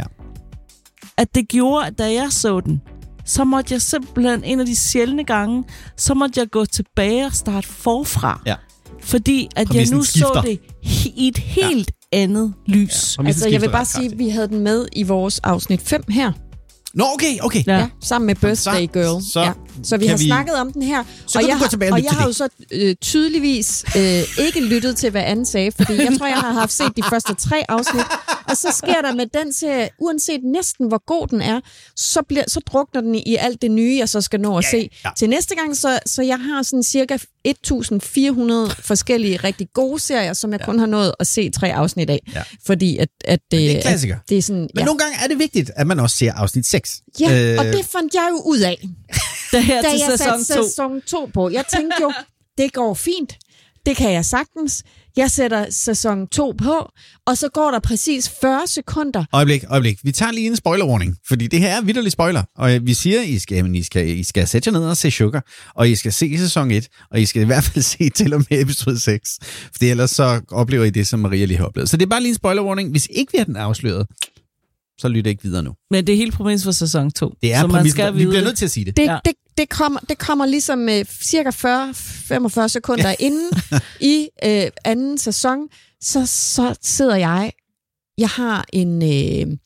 At det gjorde, da jeg så den, så måtte jeg simpelthen en af de sjældne gange, så måtte jeg gå tilbage og starte forfra. Ja. Fordi at jeg nu så det i et helt andet lys. Ja. Altså, jeg vil bare sige, at vi havde den med i vores afsnit 5 her. Nå, okay. Ja, sammen med Birthday Girl. Så vi har snakket om den her. Så jeg har jo så tydeligvis ikke lyttet til, hvad Anne sagde, fordi jeg tror, jeg har haft set de første 3 afsnit. Og så sker der med den serie, uanset næsten hvor god den er, så drukner den i alt det nye, jeg så skal nå at se. Ja. Til næste gang, så jeg har sådan cirka 1.400 forskellige rigtig gode serier, som jeg kun har nået at se 3 afsnit af. Ja. Fordi at det er klassiker. Det er sådan, men nogle gange er det vigtigt, at man også ser afsnit 6. Ja, og det fandt jeg jo ud af, da jeg satte sæson 2 på. Jeg tænkte jo, det går fint. Det kan jeg sagtens. Jeg sætter sæson 2 på, og så går der præcis 40 sekunder. Øjeblik. Vi tager lige en spoilerwarning, fordi det her er vitterlig spoiler. Og vi siger, I skal sætte jer ned og se Sugar, og I skal se sæson 1, og I skal i hvert fald se til og med episode 6. For ellers så oplever I det, som Maria lige har oplevet. Så det er bare lige en spoilerwarning. Hvis ikke vi har den afsløret, så lytter ikke videre nu. Men det er helt præmis for sæson 2. Det er præmis. Vi bliver nødt til at sige det. Det kommer ligesom cirka 40-45 sekunder inden i anden sæson, så sidder jeg har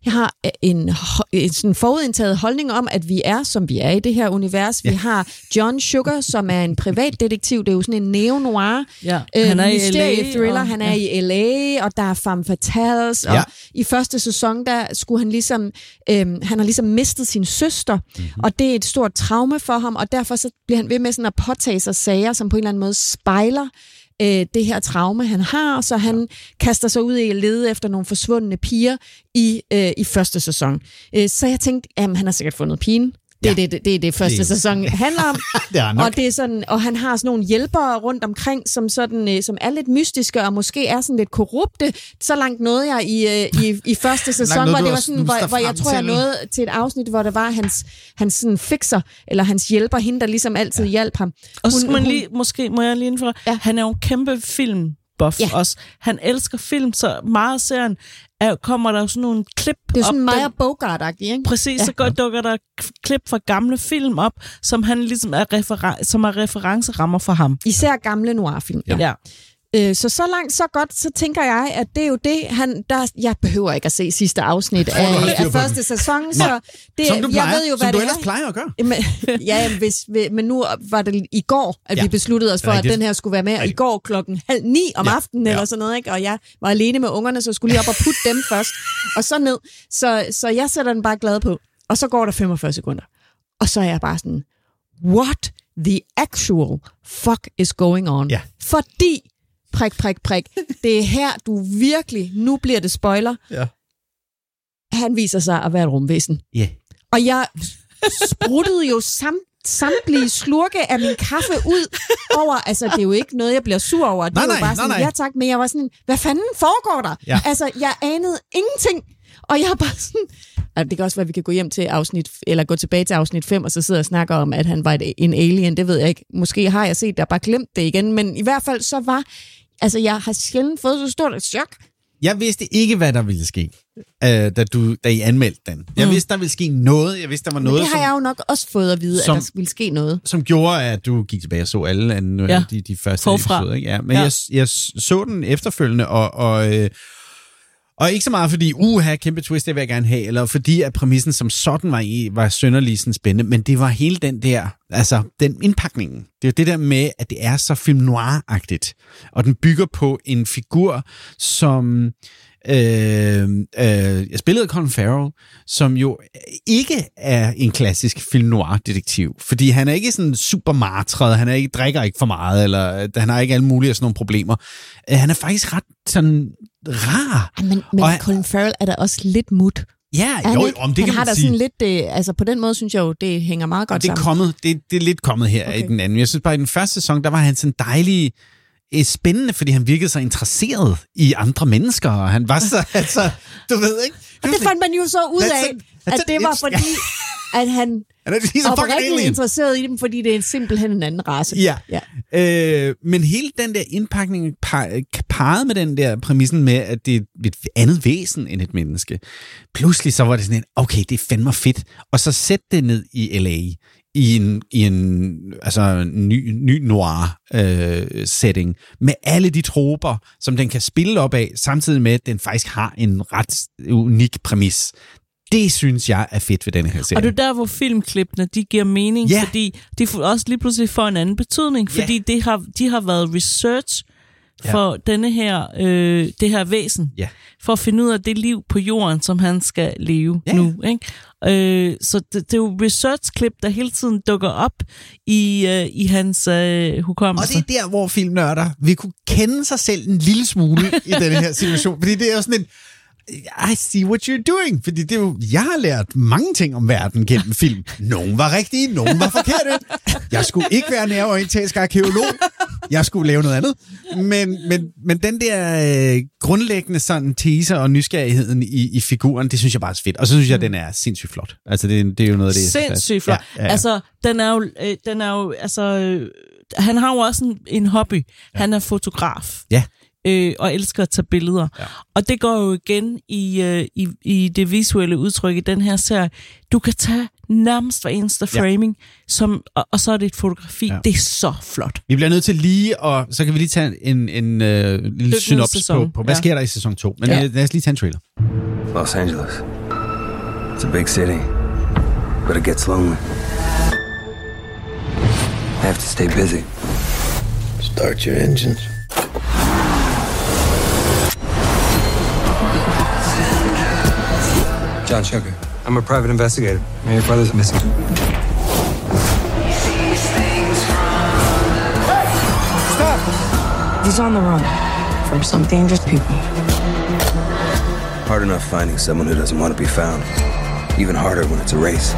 Jeg har en sådan forudindtaget holdning om, at vi er, som vi er i det her univers. Vi har John Sugar, som er en privatdetektiv. Det er jo sådan en neo-noir han er mysterie-thriller. Han er i LA, og der er femme fatales. Og i første sæson, der skulle han ligesom... han har ligesom mistet sin søster, og det er et stort traume for ham, og derfor så bliver han ved med sådan at påtage sig sager, som på en eller anden måde spejler det her traume, han har, så han kaster sig ud i at lede efter nogle forsvundne piger i første sæson. Så jeg tænkte, jamen, han har sikkert fundet pigen. Det er det første sæson handler om. Og det er sådan, og han har sådan nogle hjælpere rundt omkring, som er lidt mystiske og måske er sådan lidt korrupte. Så langt nåede jeg i første sæson, hvor det var sådan, hvor jeg tror jeg nåede til et afsnit, hvor der var hans sådan fixer eller hans hjælper, hende der ligesom altid hjalp ham. Og så måske må jeg lige indføre, han er jo en kæmpe filmbuff også. Han elsker film så meget, serien. Kommer der jo sådan nogle klip op. Det er sådan Meyer Bogart-agtigt, ikke? Præcis, så dukker der klip fra gamle film op, som han ligesom er referencerammer for ham. Især gamle noirfilm. Ja. Så langt, så godt, så tænker jeg, at det er jo det, jeg behøver ikke at se sidste afsnit af første sæson, så det, som du plejer, jeg ved jo, hvad som det du ellers plejer at gøre. Men nu var det i går, at vi besluttede os for, at den her skulle være med, i går 8:30 om aftenen, eller sådan noget, ikke? Og jeg var alene med ungerne, så jeg skulle lige op og putte dem først, og så ned. Så jeg sætter den bare glad på, og så går der 45 sekunder, og så er jeg bare sådan, what the actual fuck is going on? Fordi prik. Det er her, du virkelig... Nu bliver det spoiler. Ja. Han viser sig at være et rumvæsen. Yeah. Og jeg spruttede jo samtlige slurke af min kaffe ud over... Altså, det er jo ikke noget, jeg bliver sur over. Det er jo bare sådan, ja tak, men jeg var sådan, hvad fanden foregår der? Ja. Altså, jeg anede ingenting. Og jeg er bare sådan... Altså, det kan også være, at vi kan gå hjem til gå tilbage til afsnit 5, og så sidder og snakker om, at han var en alien. Det ved jeg ikke. Måske har jeg set det og bare glemt det igen. Men i hvert fald så var... Altså, jeg har sjældent fået så stort et chok. Jeg vidste ikke, hvad der ville ske, da I anmeldte den. Jeg vidste, der ville ske noget. Jeg vidste, der var noget, det har jeg jo nok også fået at vide, at der ville ske noget. Som gjorde, at du gik tilbage og så alle de første episoder. Ikke? Ja, men jeg så den efterfølgende, og ikke så meget fordi, kæmpe twist, det vil jeg gerne have, eller fordi at præmissen som sådan var synderlig sådan spændende, men det var hele den der, altså den indpakningen. Det er jo det der med, at det er så film noir-agtigt, og den bygger på en figur, som jeg spillede Colin Farrell, som jo ikke er en klassisk film noir-detektiv, fordi han er ikke sådan super martret, han drikker ikke for meget, eller han har ikke alle mulige sådan nogle problemer. Han er faktisk ret sådan rar. Men Colin Farrell er da også lidt mut. Ja, om det kan man sige. Han har da sådan lidt, altså på den måde synes jeg jo, det hænger meget godt sammen. Det er lidt kommet her i den anden. Jeg synes bare, i den første sæson, der var han sådan dejlig spændende, fordi han virkede så interesseret i andre mennesker, og han var så, altså, du ved ikke. Og det fandt man jo så ud af, at det var fordi, at han var rigtig interesseret i dem, fordi det er simpelthen en anden race. Ja. Men hele den der indpakning parret med den der præmissen med, at det er et andet væsen end et menneske. Pludselig så var det sådan okay, det er fandme fedt. Og så sæt det ned i LA, i en altså ny noir setting, med alle de troper, som den kan spille op af, samtidig med, at den faktisk har en ret unik præmis. Det synes jeg er fedt ved denne her serie. Og det er der, hvor filmklippene, de giver mening, fordi de også lige pludselig får en anden betydning, fordi de har været research for denne her, det her væsen, for at finde ud af det liv på jorden, som han skal leve nu. Ikke? Så det er jo research-klip, der hele tiden dukker op i hans hukommelse. Og det er der, hvor filmnørder vil kunne kende sig selv en lille smule i denne her situation, fordi det er jo sådan en I see what you're doing, fordi det er jo, jeg har lært mange ting om verden gennem film. Nogle var rigtige, nogle var forkerte. Jeg skulle ikke være nærorientalsk arkeolog. Jeg skulle lave noget andet. Men den der grundlæggende sådan teaser og nysgerrigheden i figuren, det synes jeg bare er fedt. Og så synes jeg, den er sindssygt flot. Altså det er jo noget af det. Sindssygt flot. Ja. Altså den er jo altså han har jo også en hobby. Ja. Han er fotograf. Ja. Og elsker at tage billeder. Ja. Og det går jo igen i det visuelle udtryk i den her serie. Du kan tage nærmest hver eneste framing, og så er det et fotografi. Ja. Det er så flot. Vi bliver nødt til lige, og så kan vi lige tage en lille synops på, hvad sker der i sæson 2. Men lad os lige tage en trailer. Los Angeles. It's a big city, but it gets lonely. I have to stay busy. Start your engines. John Sugar. I'm a private investigator. Your brother's missing. Stop! He's on the run from some dangerous people. Hard enough finding someone who doesn't want to be found. Even harder when it's a race.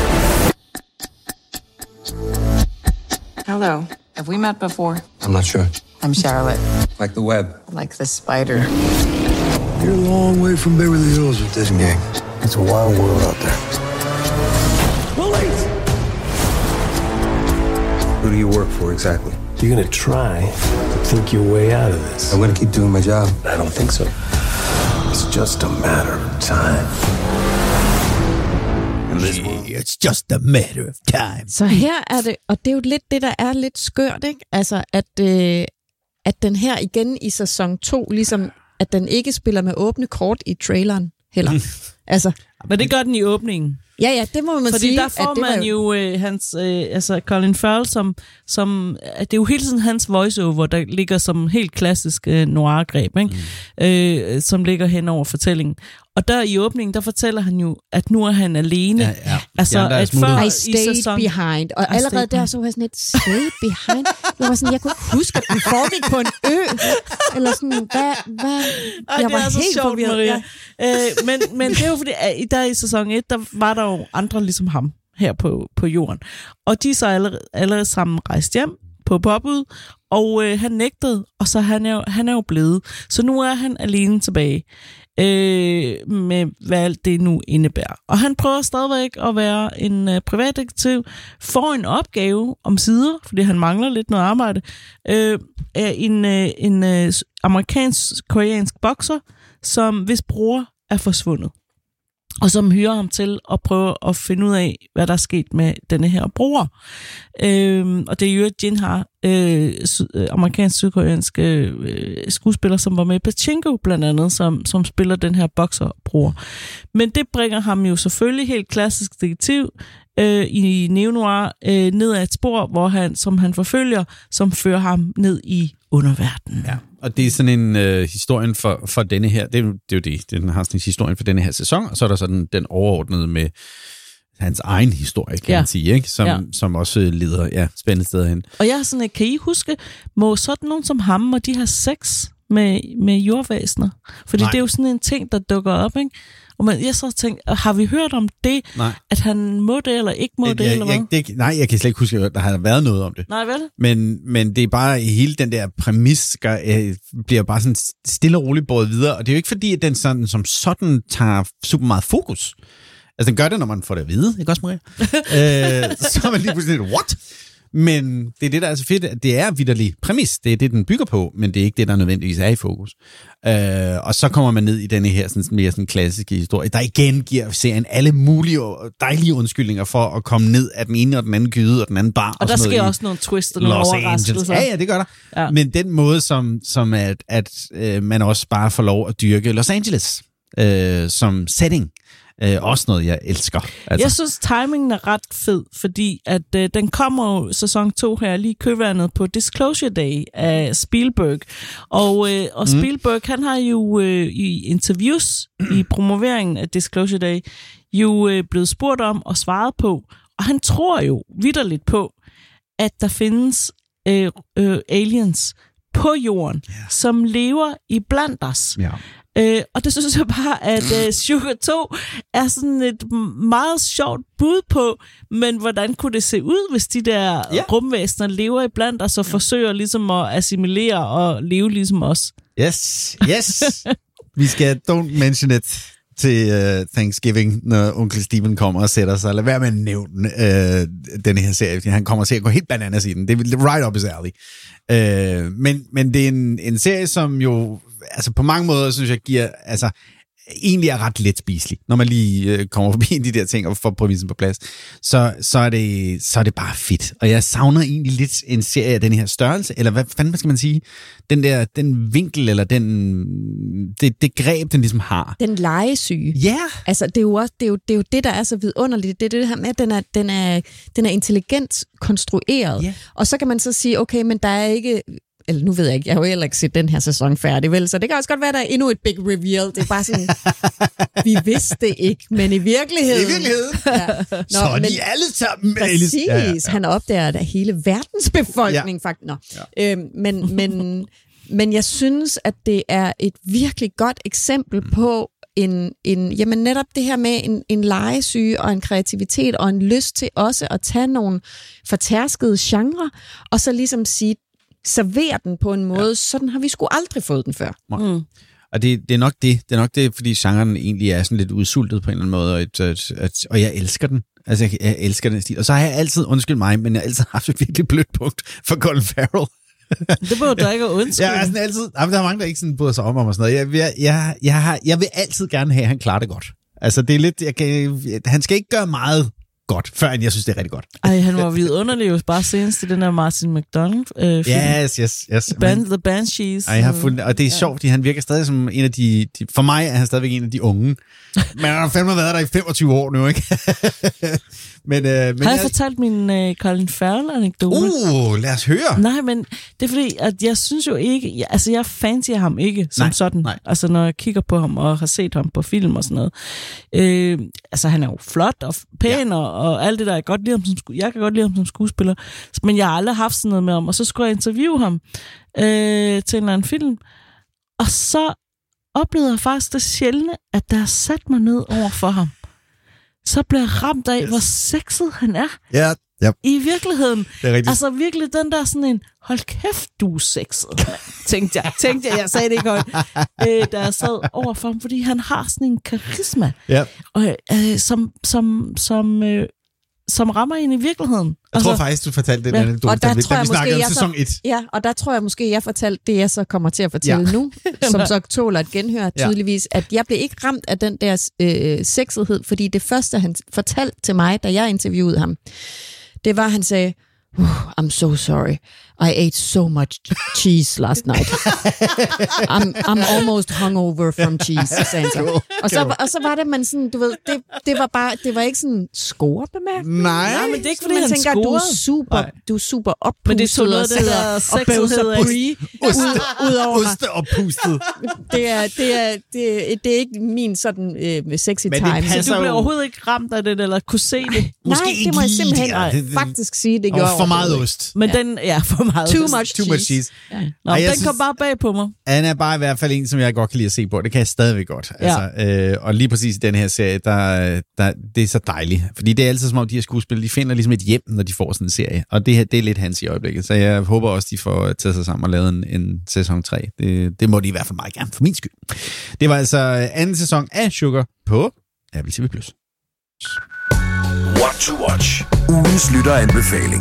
Hello. Have we met before? I'm not sure. I'm Charlotte. Like the web. Like the spider. You're a long way from Beverly Hills with this gang. It's a wild world out there. Police! Who do you work for exactly? You're gonna try to think your way out of this. I'm gonna keep doing my job. I don't think so. It's just a matter of time. It's just a matter of time. Så her er det, og det er jo lidt det, der er lidt skørt, ikke? Altså, at den her igen i sæson 2, ligesom, at den ikke spiller med åbne kort i traileren heller. Altså, men det gør den i åbningen. Ja, det må man fordi sige. Fordi der får man jo hans, altså Colin Farrell, som det er jo hele tiden hans voiceover, der ligger som helt klassisk noir-greb, ikke? Som ligger hen over fortællingen. Og der i åbningen, der fortæller han jo, at nu er han alene. Ja. Altså, at før I stayed behind. Og allerede der så var jeg sådan et stay behind. Jeg kunne ikke huske, at den foregik på en ø. Eller sådan, hvad? Jeg var helt forvirret. Ja. Men det er jo fordi, der i sæson 1, der var der jo andre ligesom ham her på jorden. Og de så allerede sammen rejst hjem på påbud, og han nægtede, og så han er jo blevet. Så nu er han alene tilbage. Med hvad alt det nu indebærer. Og han prøver stadigvæk at være en privatdetektiv, får en opgave om sider, fordi han mangler lidt noget arbejde, af en amerikansk-koreansk bokser, som hvis bror er forsvundet. Og som hyrer ham til at prøve at finde ud af, hvad der er sket med denne her bror. Og det er jo Jin har amerikansk-sydkoreanske skuespiller, som var med i Pachinko blandt andet, som spiller den her bokserbror. Men det bringer ham jo selvfølgelig helt klassisk detektiv i neo-noir ned ad et spor, hvor som han forfølger, som fører ham ned i underverdenen. Ja, og det er sådan en historien for denne her, det er jo det, den har sådan en historien for denne her sæson, og så er der sådan den overordnede med hans egen historie, kan man sige, ikke? Som også leder spændende steder hen. Og jeg er sådan, kan I huske, må sådan nogen som ham, og de har sex med jordvæsener? Fordi det er jo sådan en ting, der dukker op, ikke? Og jeg så tænkte, har vi hørt om det, at han må det, eller ikke må det, eller hvad? Nej, jeg kan slet ikke huske, at der har været noget om det. Nej, vel? Men det er bare, hele den der præmis bliver bare sådan stille og roligt båret videre, og det er jo ikke fordi, at den sådan, som sådan tager super meget fokus. Altså, den gør det, når man får det at vide, ikke også, Maria? Så er man lige pludselig what? Men det er det, der er så fedt, at det er vitterlig præmis. Det er det, den bygger på, men det er ikke det, der nødvendigvis er i fokus. Og så kommer man ned i denne her sådan, mere sådan klassiske historie, der igen giver serien alle mulige og dejlige undskyldninger for at komme ned af den ene og den anden gyde og den anden bar. Og der sker også nogle twist og nogle overraskelser. Ja, det gør der. Ja. Men den måde, som at man også bare får lov at dyrke Los Angeles som setting, også noget, jeg elsker. Altså. Jeg synes, timingen er ret fed, fordi at den kommer jo sæson 2 her lige i kølvandet på Disclosure Day af Spielberg. Og Spielberg, han har jo i interviews i promoveringen af Disclosure Day jo blevet spurgt om og svaret på, og han tror jo vitterligt på, at der findes aliens på jorden, som lever i blandt os. Ja. Og det synes jeg bare, at Sugar 2 er sådan et meget sjovt bud på, men hvordan kunne det se ud, hvis de der rumvæsener lever i blandt os og forsøger ligesom at assimilere og leve ligesom os? Yes. Vi skal don't mention it til Thanksgiving, når onkel Steven kommer og sætter sig. Lad være med at nævne denne her serie. Han kommer til at gå helt bananas i den. Det er right up his alley. Men det er en serie, som jo altså på mange måder, synes jeg, giver altså egentlig er ret let spiselig, når man lige kommer forbi de der ting og får præmissen på plads, så er det bare fedt. Og jeg savner egentlig lidt en serie af den her størrelse, eller hvad fanden skal man sige? Den vinkel, eller det greb, den ligesom har. Den legesyge. Ja. Yeah. Altså, det er jo det, der er så vidunderligt. Det er det her med, at den er intelligent konstrueret. Yeah. Og så kan man så sige, okay, men der er ikke... Eller nu ved jeg ikke, jeg har jo heller ikke set den her sæson færdig, vel? Så det kan også godt være, der er endnu et big reveal. Det er bare sådan, vi vidste det ikke, men i virkeligheden... Ja. Nå, så er de alle sammen... Præcis, ja. Han opdager, at hele verdens befolkning faktisk... Men jeg synes, at det er et virkelig godt eksempel på jamen netop det her med en legesyge og en kreativitet og en lyst til også at tage nogle fortærskede genre, og så ligesom sige, servere den på en måde, sådan har vi sgu aldrig fået den før. Og det er nok det. Det er nok det, fordi genren egentlig er sådan lidt udsultet på en eller anden måde, og jeg elsker den. Altså, jeg elsker den stil. Og så har jeg altid, undskyld mig, men jeg har altid haft et virkelig blødt punkt for Colin Farrell. Det burde du ikke at undskylde. Jeg er sådan altid... Jamen, der er mange, der ikke sådan bryder sig om og sådan noget. Jeg vil altid gerne have, at han klarer det godt. Altså, det er lidt... han skal ikke gøre meget godt, før jeg synes, det er rigtig godt. Ej, han var vidunderlig jo bare senest i den der Martin McDonagh film. Yes. The Banshees. Ej, jeg har fundet, og det er sjovt, fordi han virker stadig som en af de... For mig er han stadigvæk en af de unge. Men han har fandme været der i 25 år nu, ikke? Men har jeg fortalt min Colin Farrell-anekdote? Lad os høre. Nej, men det er fordi, at jeg synes jo ikke... jeg fancy ham ikke som sådan. Nej. Altså, når jeg kigger på ham og har set ham på film og sådan noget. Altså, han er jo flot og pæn og alt det der. Jeg kan godt lide ham som skuespiller. Men jeg har aldrig haft sådan noget med ham. Og så skulle jeg interviewe ham til en eller anden film. Og så oplevede jeg faktisk det sjældne, at der sat mig ned over for ham. Så blev jeg ramt af, hvor sexet han er. Ja. I virkeligheden. Det er rigtigt. Altså virkelig den der sådan en, hold kæft, du er sexet. Tænkte jeg sagde det ikke højt, da jeg sad overfor ham, fordi han har sådan en karisma, og, som rammer en i virkeligheden. Jeg tror faktisk, du fortalte den anekdote, og der vi snakkede om sæson 1. Ja, og der tror jeg måske, jeg fortalte det, jeg så kommer til at fortælle nu, som så tåler at genhøre tydeligvis, at jeg blev ikke ramt af den der sexethed, fordi det første, han fortalte til mig, da jeg interviewede ham, det var, at han sagde, I'm so sorry. I ate so much cheese last night. I'm almost hungover from cheese, sagde han så. Og så var det, man sådan, du ved, det var ikke sådan scorebemærkning. Nej, men det er ikke, fordi man han tænker, du er super oppustet. Men det tog noget af det der sexethed ud over mig. Oste og pustet. Det er ikke min sådan sexy men time. Det så du blev overhovedet ikke ramt af det, eller kunne se det? Måske nej, det må jeg simpelthen faktisk sige, det gjorde. For meget ost. Men den, for meget. Too much cheese. Ja. Nå, den kom bare bag på mig. Han er bare i hvert fald en, som jeg godt kan lide at se på. Det kan jeg stadigvæk godt. Altså, og lige præcis i den her serie, det er så dejligt. Fordi det er altid som om, de her skuespillere, de finder ligesom et hjem, når de får sådan en serie. Og det er lidt hans i øjeblikket. Så jeg håber også, de får taget sig sammen og lavet en sæson 3. Det må de i hvert fald meget gerne, for min skyld. Det var altså anden sæson af Sugar på Apple TV+. What to watch. Ugens lytteranbefaling.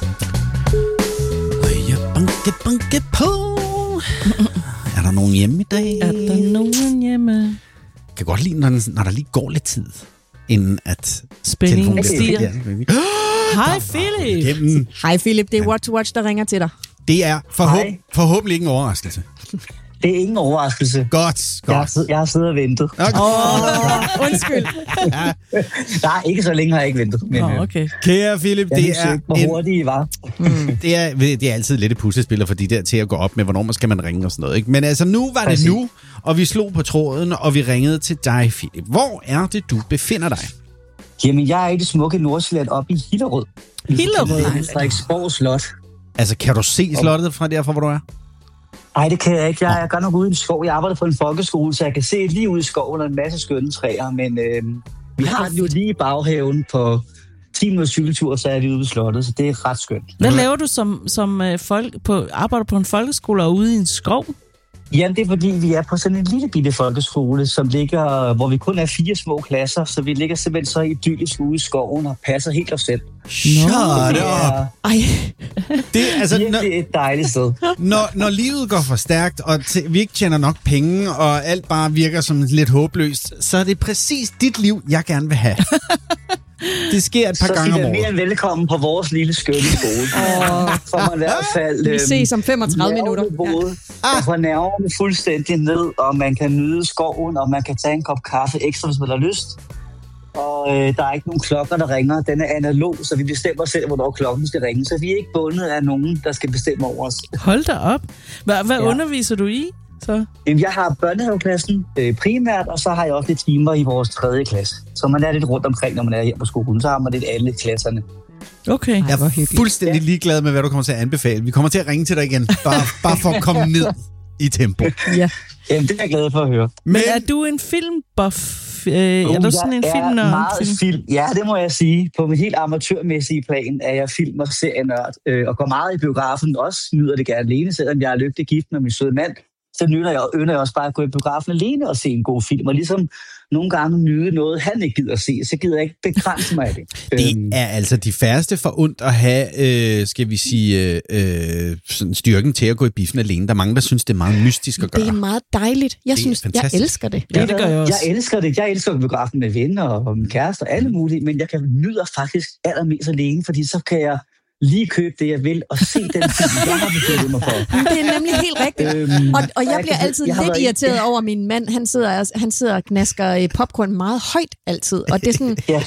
Banke på. Er der nogen hjemme i dag? Er der nogen hjemme? Jeg kan godt lide, når der lige går lidt tid, inden at spændingen stiger. Hej Philip. Hej Philip, det er What to Watch, der ringer til dig. Det er forhåbentlig ikke en overraskelse. Det er ingen overraskelse. Godt. Jeg har siddet og ventet. Okay. Undskyld. Nej, ikke så længe har jeg ikke ventet. Men, okay. Kære Philip, det er... Hvor hurtigt I var. Det er altid lidt et puslespiller, fordi det er til at gå op med, hvornår skal man ringe og sådan noget. Ikke? Men altså, nu var det nu, og vi slog på tråden, og vi ringede til dig, Philip. Hvor er det, du befinder dig? Jamen, jeg er i det smukke Nordsjælland oppe i Hillerød. Hillerød? Frederiksborg Slot. Altså, kan du se slottet fra derfra, hvor du er? Nej, det kan jeg ikke. Jeg er godt nok ude i en skov. Jeg arbejder på en folkeskole, så jeg kan se lige ud i skoven og en masse skønne træer. Men vi har det jo lige i baghaven på 10 minutters cykeltur, så er vi ude ved slottet, så det er ret skønt. Hvad laver du som arbejder på en folkeskole og ude i en skov? Jamen, det er fordi, vi er på sådan en lille bitte folkeskole, som ligger, hvor vi kun er 4 små klasser, så vi ligger simpelthen så idyllisk ude i skoven og passer helt os selv. Shut up! Ej. Det er altså, virkelig et dejligt sted. Når livet går for stærkt, og vi ikke tjener nok penge, og alt bare virker som lidt håbløst, så er det præcis dit liv, jeg gerne vil have. Det sker et par gange om året. Så siger mere end velkommen på vores lille skønne skole. For man i hvert fald... Vi ses om 35 minutter. Og får nerverne fuldstændig ned, og man kan nyde skoven, og man kan tage en kop kaffe ekstra, hvis man har lyst. Og der er ikke nogen klokker, der ringer. Den er analog, så vi bestemmer selv, hvornår klokken skal ringe. Så vi er ikke bundet af nogen, der skal bestemme over os. Hold da op. Hvad underviser du i? Så? Jeg har børnehaveklassen primært, og så har jeg også lidt timer i vores 3. klasse. Så man er lidt rundt omkring, når man er her på skolen. Så har man lidt alle klasserne. Okay. Jeg er fuldstændig ligeglad med, hvad du kommer til at anbefale. Vi kommer til at ringe til dig igen, bare for at komme ned i tempo. Ja. Jamen, det er jeg glad for at høre. Men er du en filmbuff? Er du sådan en film? Meget film. Ja, det må jeg sige. På min helt amatørmæssige plan er jeg film- og serienørd, og går meget i biografen. Også nyder det gerne alene, selvom jeg er lykkelig gift med min søde mand. Så ynder jeg også bare at gå i biografen alene og se en god film, og ligesom nogle gange nyde noget, han ikke gider at se, så gider jeg ikke begrænse mig af det. Det er altså de færreste forundt at have, skal vi sige, sådan styrken til at gå i biffen alene. Der er mange, der synes, det er meget mystisk at gøre. Det er meget dejligt. Jeg elsker det. Ja, det gør jeg også. Jeg elsker det. Jeg elsker biografen med venner og min kæreste og alle mulige, men jeg kan nyde faktisk allermest alene, fordi så kan jeg lige købe det, jeg vil, og se den film, jeg har besluttet mig for. Det er nemlig helt rigtigt. Og jeg bliver altid lidt irriteret over min mand. Han sidder og knasker popcorn meget højt altid, og det er sådan... Ja.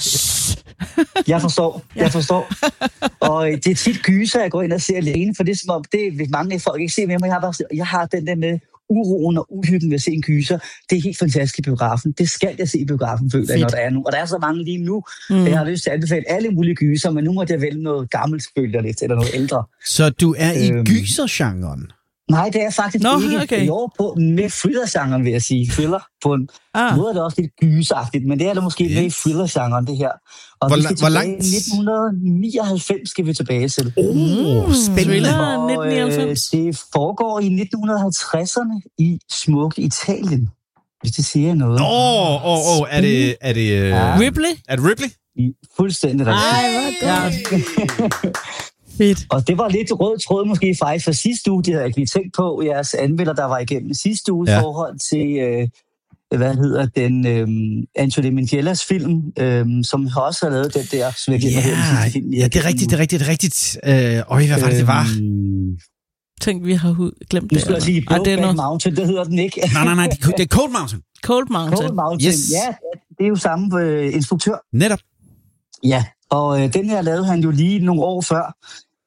Jeg forstår. Og det er tit gyser, jeg går ind og ser alene, for det er som om, det vil mange folk ikke se med mig. Jeg har den der med uroen og uhyggen ved at se en gyser. Det er helt fantastisk i biografen. Det skal jeg se i biografen, føler jeg, når der er nu. Og der er så mange lige nu. Jeg har lyst til at anbefale alle mulige gyser, men nu må jeg vælge noget gammelt, føler lidt, eller noget ældre. Så du er i gysergenren? Nej, det er faktisk ikke. Jo, med thriller-genren, vil jeg sige. Thriller på en måde er det også lidt gyseragtigt, men det er det måske med thriller-genren, det her. Og hvor langt? 1999 skal vi tilbage til. Spændende. Og, 1999. Det foregår i 1950'erne i smukke Italien, hvis det siger noget. Er det Ripley? Er det Ripley? Fuldstændig rigtigt. Ej, hvor godt. Fedt. Og det var lidt rød tråd måske faktisk fra sidste uge, det havde jeg ikke lige tænkt på, jeres anmelder, der var igennem sidste uge i forhold til, Anthony Minghellas film, som også har lavet den der film. Ja, det er rigtigt. Hvad var det var? Tænk, vi har glemt det. Du skulle sige Brokeback Mountain, det hedder den ikke. Nej, det er Cold Mountain. Cold Mountain. Yes. Ja, det er jo samme instruktør. Netop. Ja, og den her lavede han jo lige nogle år før,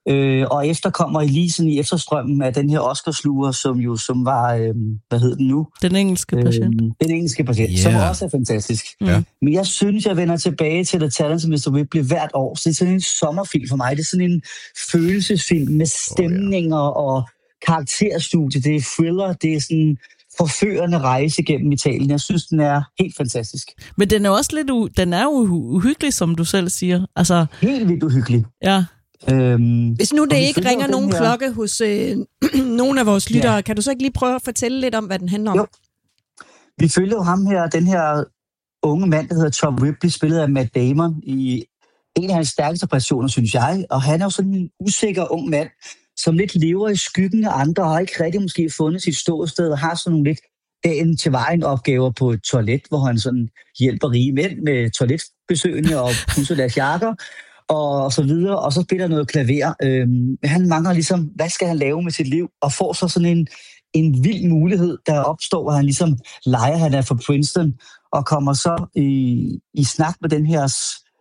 og efterkommer lige sådan i efterstrømmen af den her Oscarsluger, som var, hvad hed den nu? Den engelske patient. Den engelske patient, som også er fantastisk. Men jeg synes, jeg vender tilbage til The Talents of Mr. Ripley hvert år. Så det er sådan en sommerfilm for mig. Det er sådan en følelsesfilm med stemninger og karakterstudie. Det er thriller, det er sådan forførende rejse gennem Italien. Jeg synes, den er helt fantastisk. Men den er også lidt den er uhyggelig, som du selv siger. Altså, helt vildt uhyggelig. Ja. Hvis nu det ikke ringer nogen klokke hos nogen af vores lyttere, kan du så ikke lige prøve at fortælle lidt om, hvad den handler om? Jo. Vi følger jo ham her, den her unge mand, der hedder Tom Ripley, spillet af Matt Damon, i en af hans stærkeste præstationer, synes jeg. Og han er jo sådan en usikker ung mand, som lidt lever i skyggen af andre, og har ikke rigtig måske fundet sit ståsted, og har sådan nogle lidt dagen til vejen opgaver på et toilet, hvor han sådan hjælper rige mænd med toiletbesøgende og pudser deres jakker, og så videre, og så spiller noget klaver. Han mangler ligesom, hvad skal han lave med sit liv, og får så sådan en vild mulighed, der opstår, hvor han ligesom leger, han er fra Princeton, og kommer så i snak med den her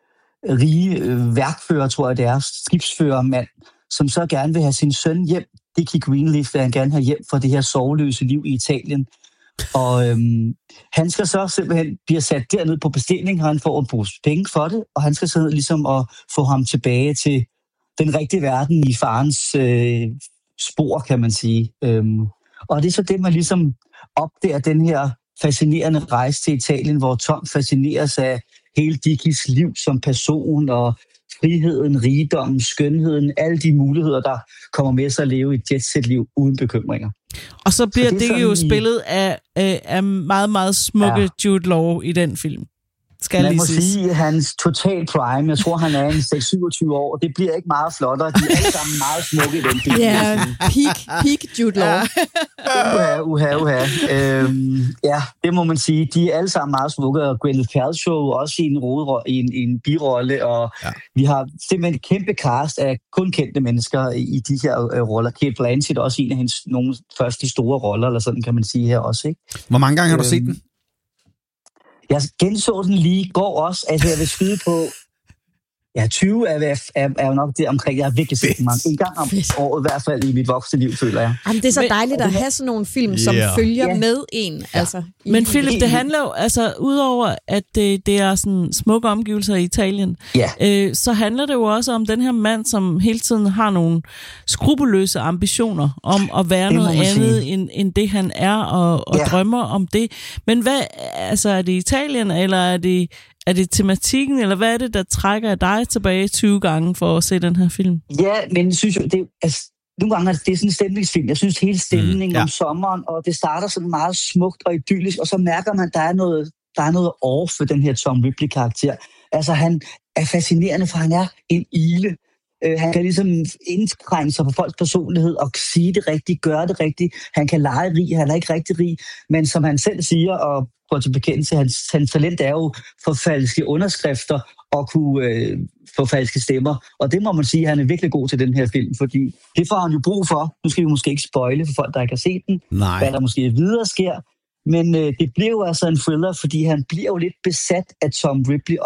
rige værkfører, tror jeg det er, skibsførermand, som så gerne vil have sin søn hjem. Dickie Greenleaf vil han gerne have hjem fra det her sorgløse liv i Italien. Og han skal så simpelthen blive sat derned på bestilling, han får en pose penge for det, og han skal så ligesom at få ham tilbage til den rigtige verden i farens spor, kan man sige. Og det er så det, man ligesom opdager den her fascinerende rejse til Italien, hvor Tom fascineres af hele Dickies liv som person, og friheden, rigdommen, skønheden, alle de muligheder, der kommer med sig at leve et jetset-liv uden bekymringer. Og så bliver det jo spillet af meget, meget smukke Jude Law i den film. Man må sige, at hans total prime, jeg tror, han er en 6-27 år, det bliver ikke meget flottere. De er alle sammen meget smukke i den film. Ja, peak Jude Law. Uha. Ja, det må man sige. De er alle sammen meget smukke, og Gwyneth Paltrow også i en birolle, og vi har simpelthen et kæmpe cast af kun kendte mennesker i de her roller. Kate Blanchett også en af hendes nogle første store roller, eller sådan kan man sige her også, ikke? Hvor mange gange har du set den? Jeg genså den lige i går også, altså jeg vil skyde på, 20 er jo nok det omkring, jeg har virkelig set mange. En gang om året, i hvert fald i mit voksne liv, føler jeg. Jamen, det er så dejligt at have sådan nogle film, som følger med en. Altså, men Philip, det handler jo, altså udover at det er sådan smukke omgivelser i Italien, så handler det jo også om den her mand, som hele tiden har nogle skrupelløse ambitioner om at være noget andet end det, han er, og drømmer om det. Men hvad, altså er det Italien, eller er det tematikken, eller hvad er det, der trækker dig tilbage 20 gange for at se den her film? Ja, men synes jeg, nogle gange er det sådan en stemningsfilm. Jeg synes hele stemningen om sommeren, og det starter sådan meget smukt og idyllisk, og så mærker man, at der er noget off for den her Tom Ripley-karakter. Altså han er fascinerende, for han er en ile. Han kan ligesom indskrænke sig på folks personlighed og sige det rigtigt, gøre det rigtigt. Han kan lege rig, han er ikke rigtig rig, men som han selv siger, og går til bekendelse, hans talent er jo for falske underskrifter og kunne få falske stemmer. Og det må man sige, at han er virkelig god til den her film, fordi det får han jo brug for. Nu skal vi måske ikke spoile for folk, der ikke har set den, hvad der måske videre sker. Men det bliver jo altså en thriller, fordi han bliver jo lidt besat af Tom Ripley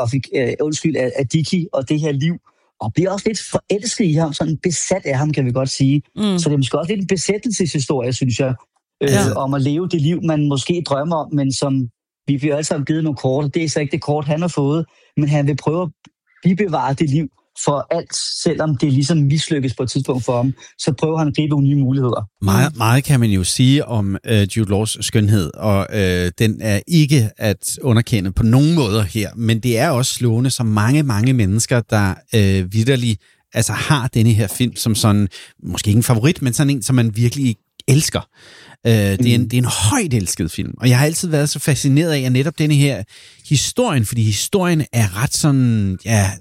af Dickie og det her liv. Og bliver også lidt forelsket i ham, sådan besat af ham, kan vi godt sige. Så det er måske også lidt en besættelseshistorie, synes jeg, om at leve det liv, man måske drømmer om, men som vi bliver alle sammen givet nogle kort. Det er så ikke det kort, han har fået, men han vil prøve at bibevare det liv for alt, selvom det ligesom mislykkes på et tidspunkt for ham, så prøver han at gribe nogle nye muligheder. Meget kan man jo sige om Jude Laws skønhed, og den er ikke at underkende på nogen måder her, men det er også slående, så mange mennesker, der vitterligt altså har denne her film som sådan, måske ikke en favorit, men sådan en, som man virkelig elsker. Det er en højt elsket film, og jeg har altid været så fascineret af netop denne her historien, fordi historien er ret sådan,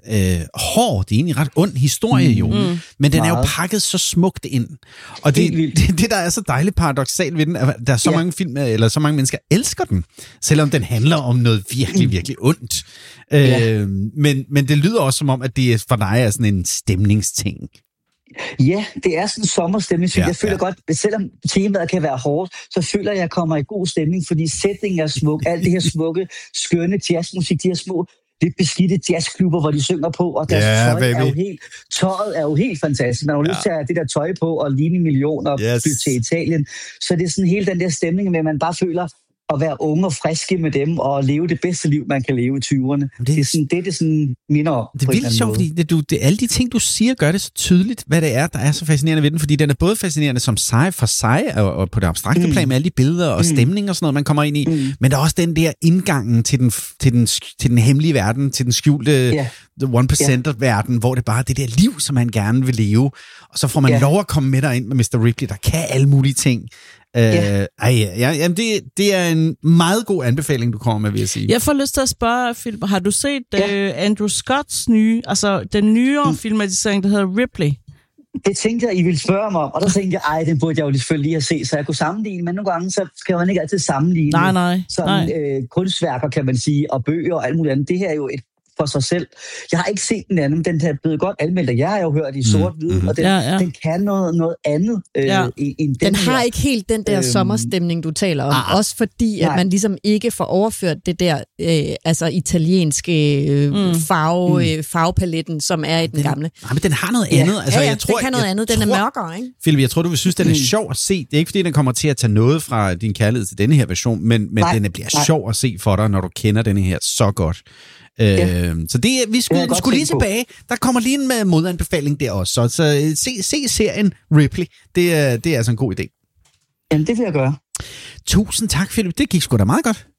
hård, det er egentlig ret ond historie jo, men den er jo pakket så smukt ind, og det der er så dejligt paradoksalt ved den, at der er så mange film, eller så mange mennesker elsker den, selvom den handler om noget virkelig, virkelig ondt. Men det lyder også som om, at det for dig er sådan en stemningsting. Ja, det er sådan en sommerstemning. Jeg føler godt, selvom temaet kan være hårdt, så føler jeg kommer i god stemning, fordi sætningen er smuk. Alt det her smukke, skønne jazzmusik, de her små, lidt beskidte jazzklubber, hvor de synger på, og deres tøjet er jo helt fantastisk. Man har jo lyst til at have det der tøj på og ligne millioner og flytte til Italien. Så det er sådan hele den der stemning med, at man bare føler at være unge og friske med dem, og leve det bedste liv, man kan leve i 20'erne. Det er sådan, det sådan minder om. Det er vildt sjovt, fordi alle de ting, du siger, gør det så tydeligt, hvad det er, der er så fascinerende ved den, fordi den er både fascinerende som for sig, og på det abstrakte plan med alle de billeder og stemning og sådan noget, man kommer ind i, men der er også den der indgangen til den hemmelige verden, til den skjulte 1%-verden, hvor det bare er det der liv, som man gerne vil leve, og så får man lov at komme med derind med Mr. Ripley, der kan alle mulige ting. Jamen det er en meget god anbefaling, du kommer med, vil jeg sige. Jeg får lyst til at spørge, Philip, har du set Andrew Scotts nye, altså den nyere filmatisering, der hedder Ripley? Det tænkte jeg, I ville spørge mig om, og der tænkte jeg, den burde jeg jo selvfølgelig lige have set, så jeg kunne sammenligne, men nogle gange, så skal man ikke altid sammenligne kunstværker, kan man sige, og bøger og alt muligt andet. Det her er jo et for sig selv. Jeg har ikke set den anden, den her blevet godt anmeldt, og jeg har jo hørt i sort-hvid, og den kan noget andet end den har her. Ikke helt den der sommerstemning, du taler om, også fordi, at man ligesom ikke får overført det der altså italienske farvepaletten, som er i den gamle. Nej, men den har noget andet. Altså, jeg tror, den kan noget andet. Den er mørkere, ikke? Philip, jeg tror, du vil synes, den er sjov at se. Det er ikke, fordi den kommer til at tage noget fra din kærlighed til denne her version, men den bliver sjov at se for dig, når du kender denne her så godt. Så det vi skulle lige tilbage. Der kommer lige en med modanbefaling der også. Så se serien Ripley. Det er altså en god idé. Jamen, det vil jeg gøre. Tusind tak, Philip. Det gik sgu da meget godt. Ja,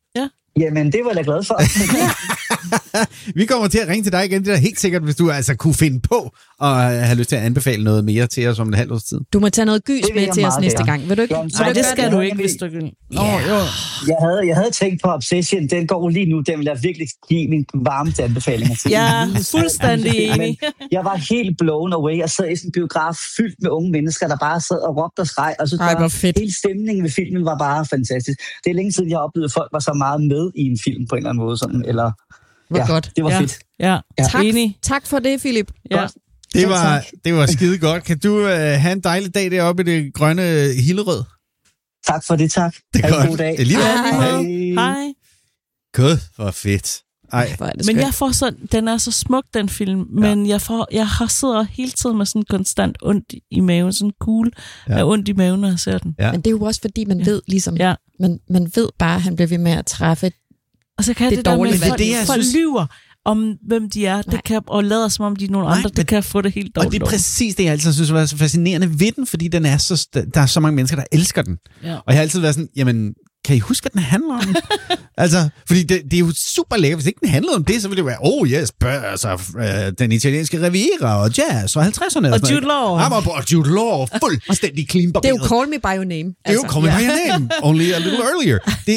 Jamen, det var jeg da glad for. Vi kommer til at ringe til dig igen, det er helt sikkert, hvis du altså kunne finde på at have lyst til at anbefale noget mere til os om en halv års tid. Du må tage noget gys med til os næste gang. Vil du ikke? Nej, det skal du ikke, hvis du ikke. Jeg havde tænkt på Obsession. Den går lige nu. Den vil jeg virkelig give min varmeste anbefalinger til. Ja, fuldstændig enig. Jeg var helt blown away. Jeg sad i sådan en biograf fyldt med unge mennesker, der bare sad og råbte og skreg. Og så hele stemningen ved filmen var bare fantastisk. Det er længe siden, jeg har oplevet, at folk var så meget med i en film på en eller anden måde. Sådan, eller, godt. Det var fedt. Ja. Tak for det, Philip. Ja. Det var skide godt. Kan du have en dejlig dag deroppe i det grønne Hillerød? Tak for det, tak. Det er godt. En god dag. Det er lige Hej. Gud, hvor fedt. Ej. Men jeg får sådan, den er så smuk, den film, men jeg har sidder hele tiden med sådan konstant ondt i maven, sådan kugle af ondt i maven, når jeg ser den. Ja. Men det er jo også, fordi man ved ligesom, man ved bare, at han bliver ved med at træffe og så kan det dårlige valg. Folk lyver om, hvem de er, det kan, og lader som om de er nogle andre, det kan få det helt dårligt. Og det er præcis det, jeg altid synes var så fascinerende ved den, fordi den er så, der er så mange mennesker, der elsker den. Ja. Og jeg har altid været sådan, jamen, kan I huske, hvad den handler om? Altså, fordi det er jo super lækkert. Hvis ikke den handlede om det, så ville det være, den italienske Riviera og jazz og 50'erne. Og Jude Law. Og Jude Law, fuldstændig clean barberet. Det er jo Call Me By Your Name. Det er jo Call Me By Your Name, only a little earlier.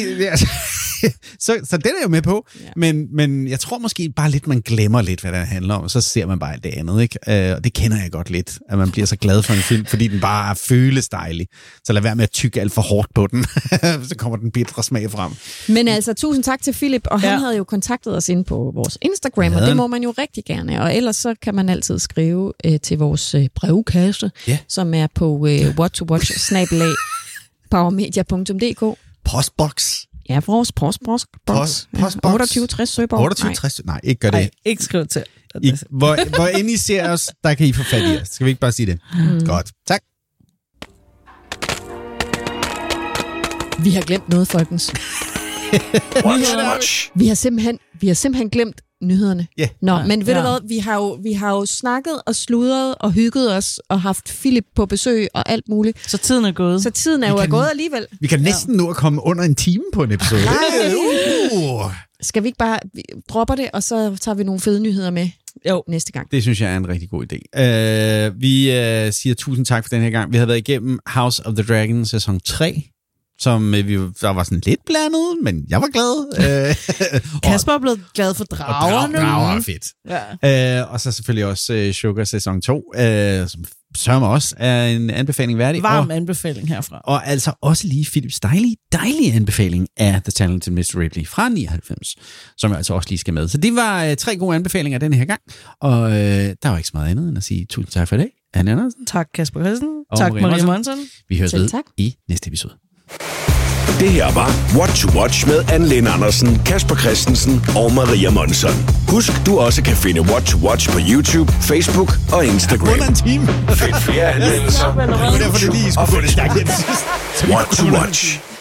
Så den er jo med på, men jeg tror måske bare lidt, man glemmer lidt, hvad den handler om, og så ser man bare alt det andet, ikke? Og det kender jeg godt lidt, at man bliver så glad for en film, fordi den bare er følesdejlig. Så lad være med at tykke alt for hårdt på den, så kommer den bitre smag frem. Men altså, tusind tak til Philip, og han havde jo kontaktet os ind på vores Instagram, og det må man jo rigtig gerne, og ellers så kan man altid skrive til vores brevkasse, som er på whattowatch@powermedia.dk. Postbox. Ja, vores postbox. 2860 Søborg. 2860. Nej, ikke gør det. Nej, ikke skriv til. Hvor end I ser os, der kan I få fat i os. Skal vi ikke bare sige det? Godt. Tak. Vi har glemt noget, folkens. Vi har simpelthen glemt nyhederne. Yeah. Men ved du hvad, vi har jo snakket og sludret og hygget os og haft Philip på besøg og alt muligt. Så tiden er gået. Så tiden er jo gået alligevel. Vi kan næsten nå at komme under en time på en episode. Skal vi ikke bare droppe det, og så tager vi nogle fede nyheder med næste gang? Det synes jeg er en rigtig god idé. Vi siger tusind tak for den her gang. Vi har været igennem House of the Dragon sæson 3. Som der var sådan lidt blandet, men jeg var glad. Kasper er blevet glad for drager nu. Drager er fedt. Ja. Og så selvfølgelig også Sugar sæson 2, som sørger også er en anbefaling værdig. Varm anbefaling herfra. Og altså også lige Philips dejlige anbefaling af The Talented Mr. Ripley fra 99, som jeg altså også lige skal med. Så det var 3 gode anbefalinger denne her gang, og der var ikke så meget andet end at sige tusind tak for i dag. Anne Andersen. Tak Kasper Christen. Tak Maria Monsen. Vi høres ved i næste episode. Det her var What to Watch med Anne-Lene Andersen, Kasper Christensen og Maria Monson. Husk, du også kan finde What to Watch på YouTube, Facebook og Instagram. Under en time. Find flere anmeldelser på YouTube og Facebook. What to Watch.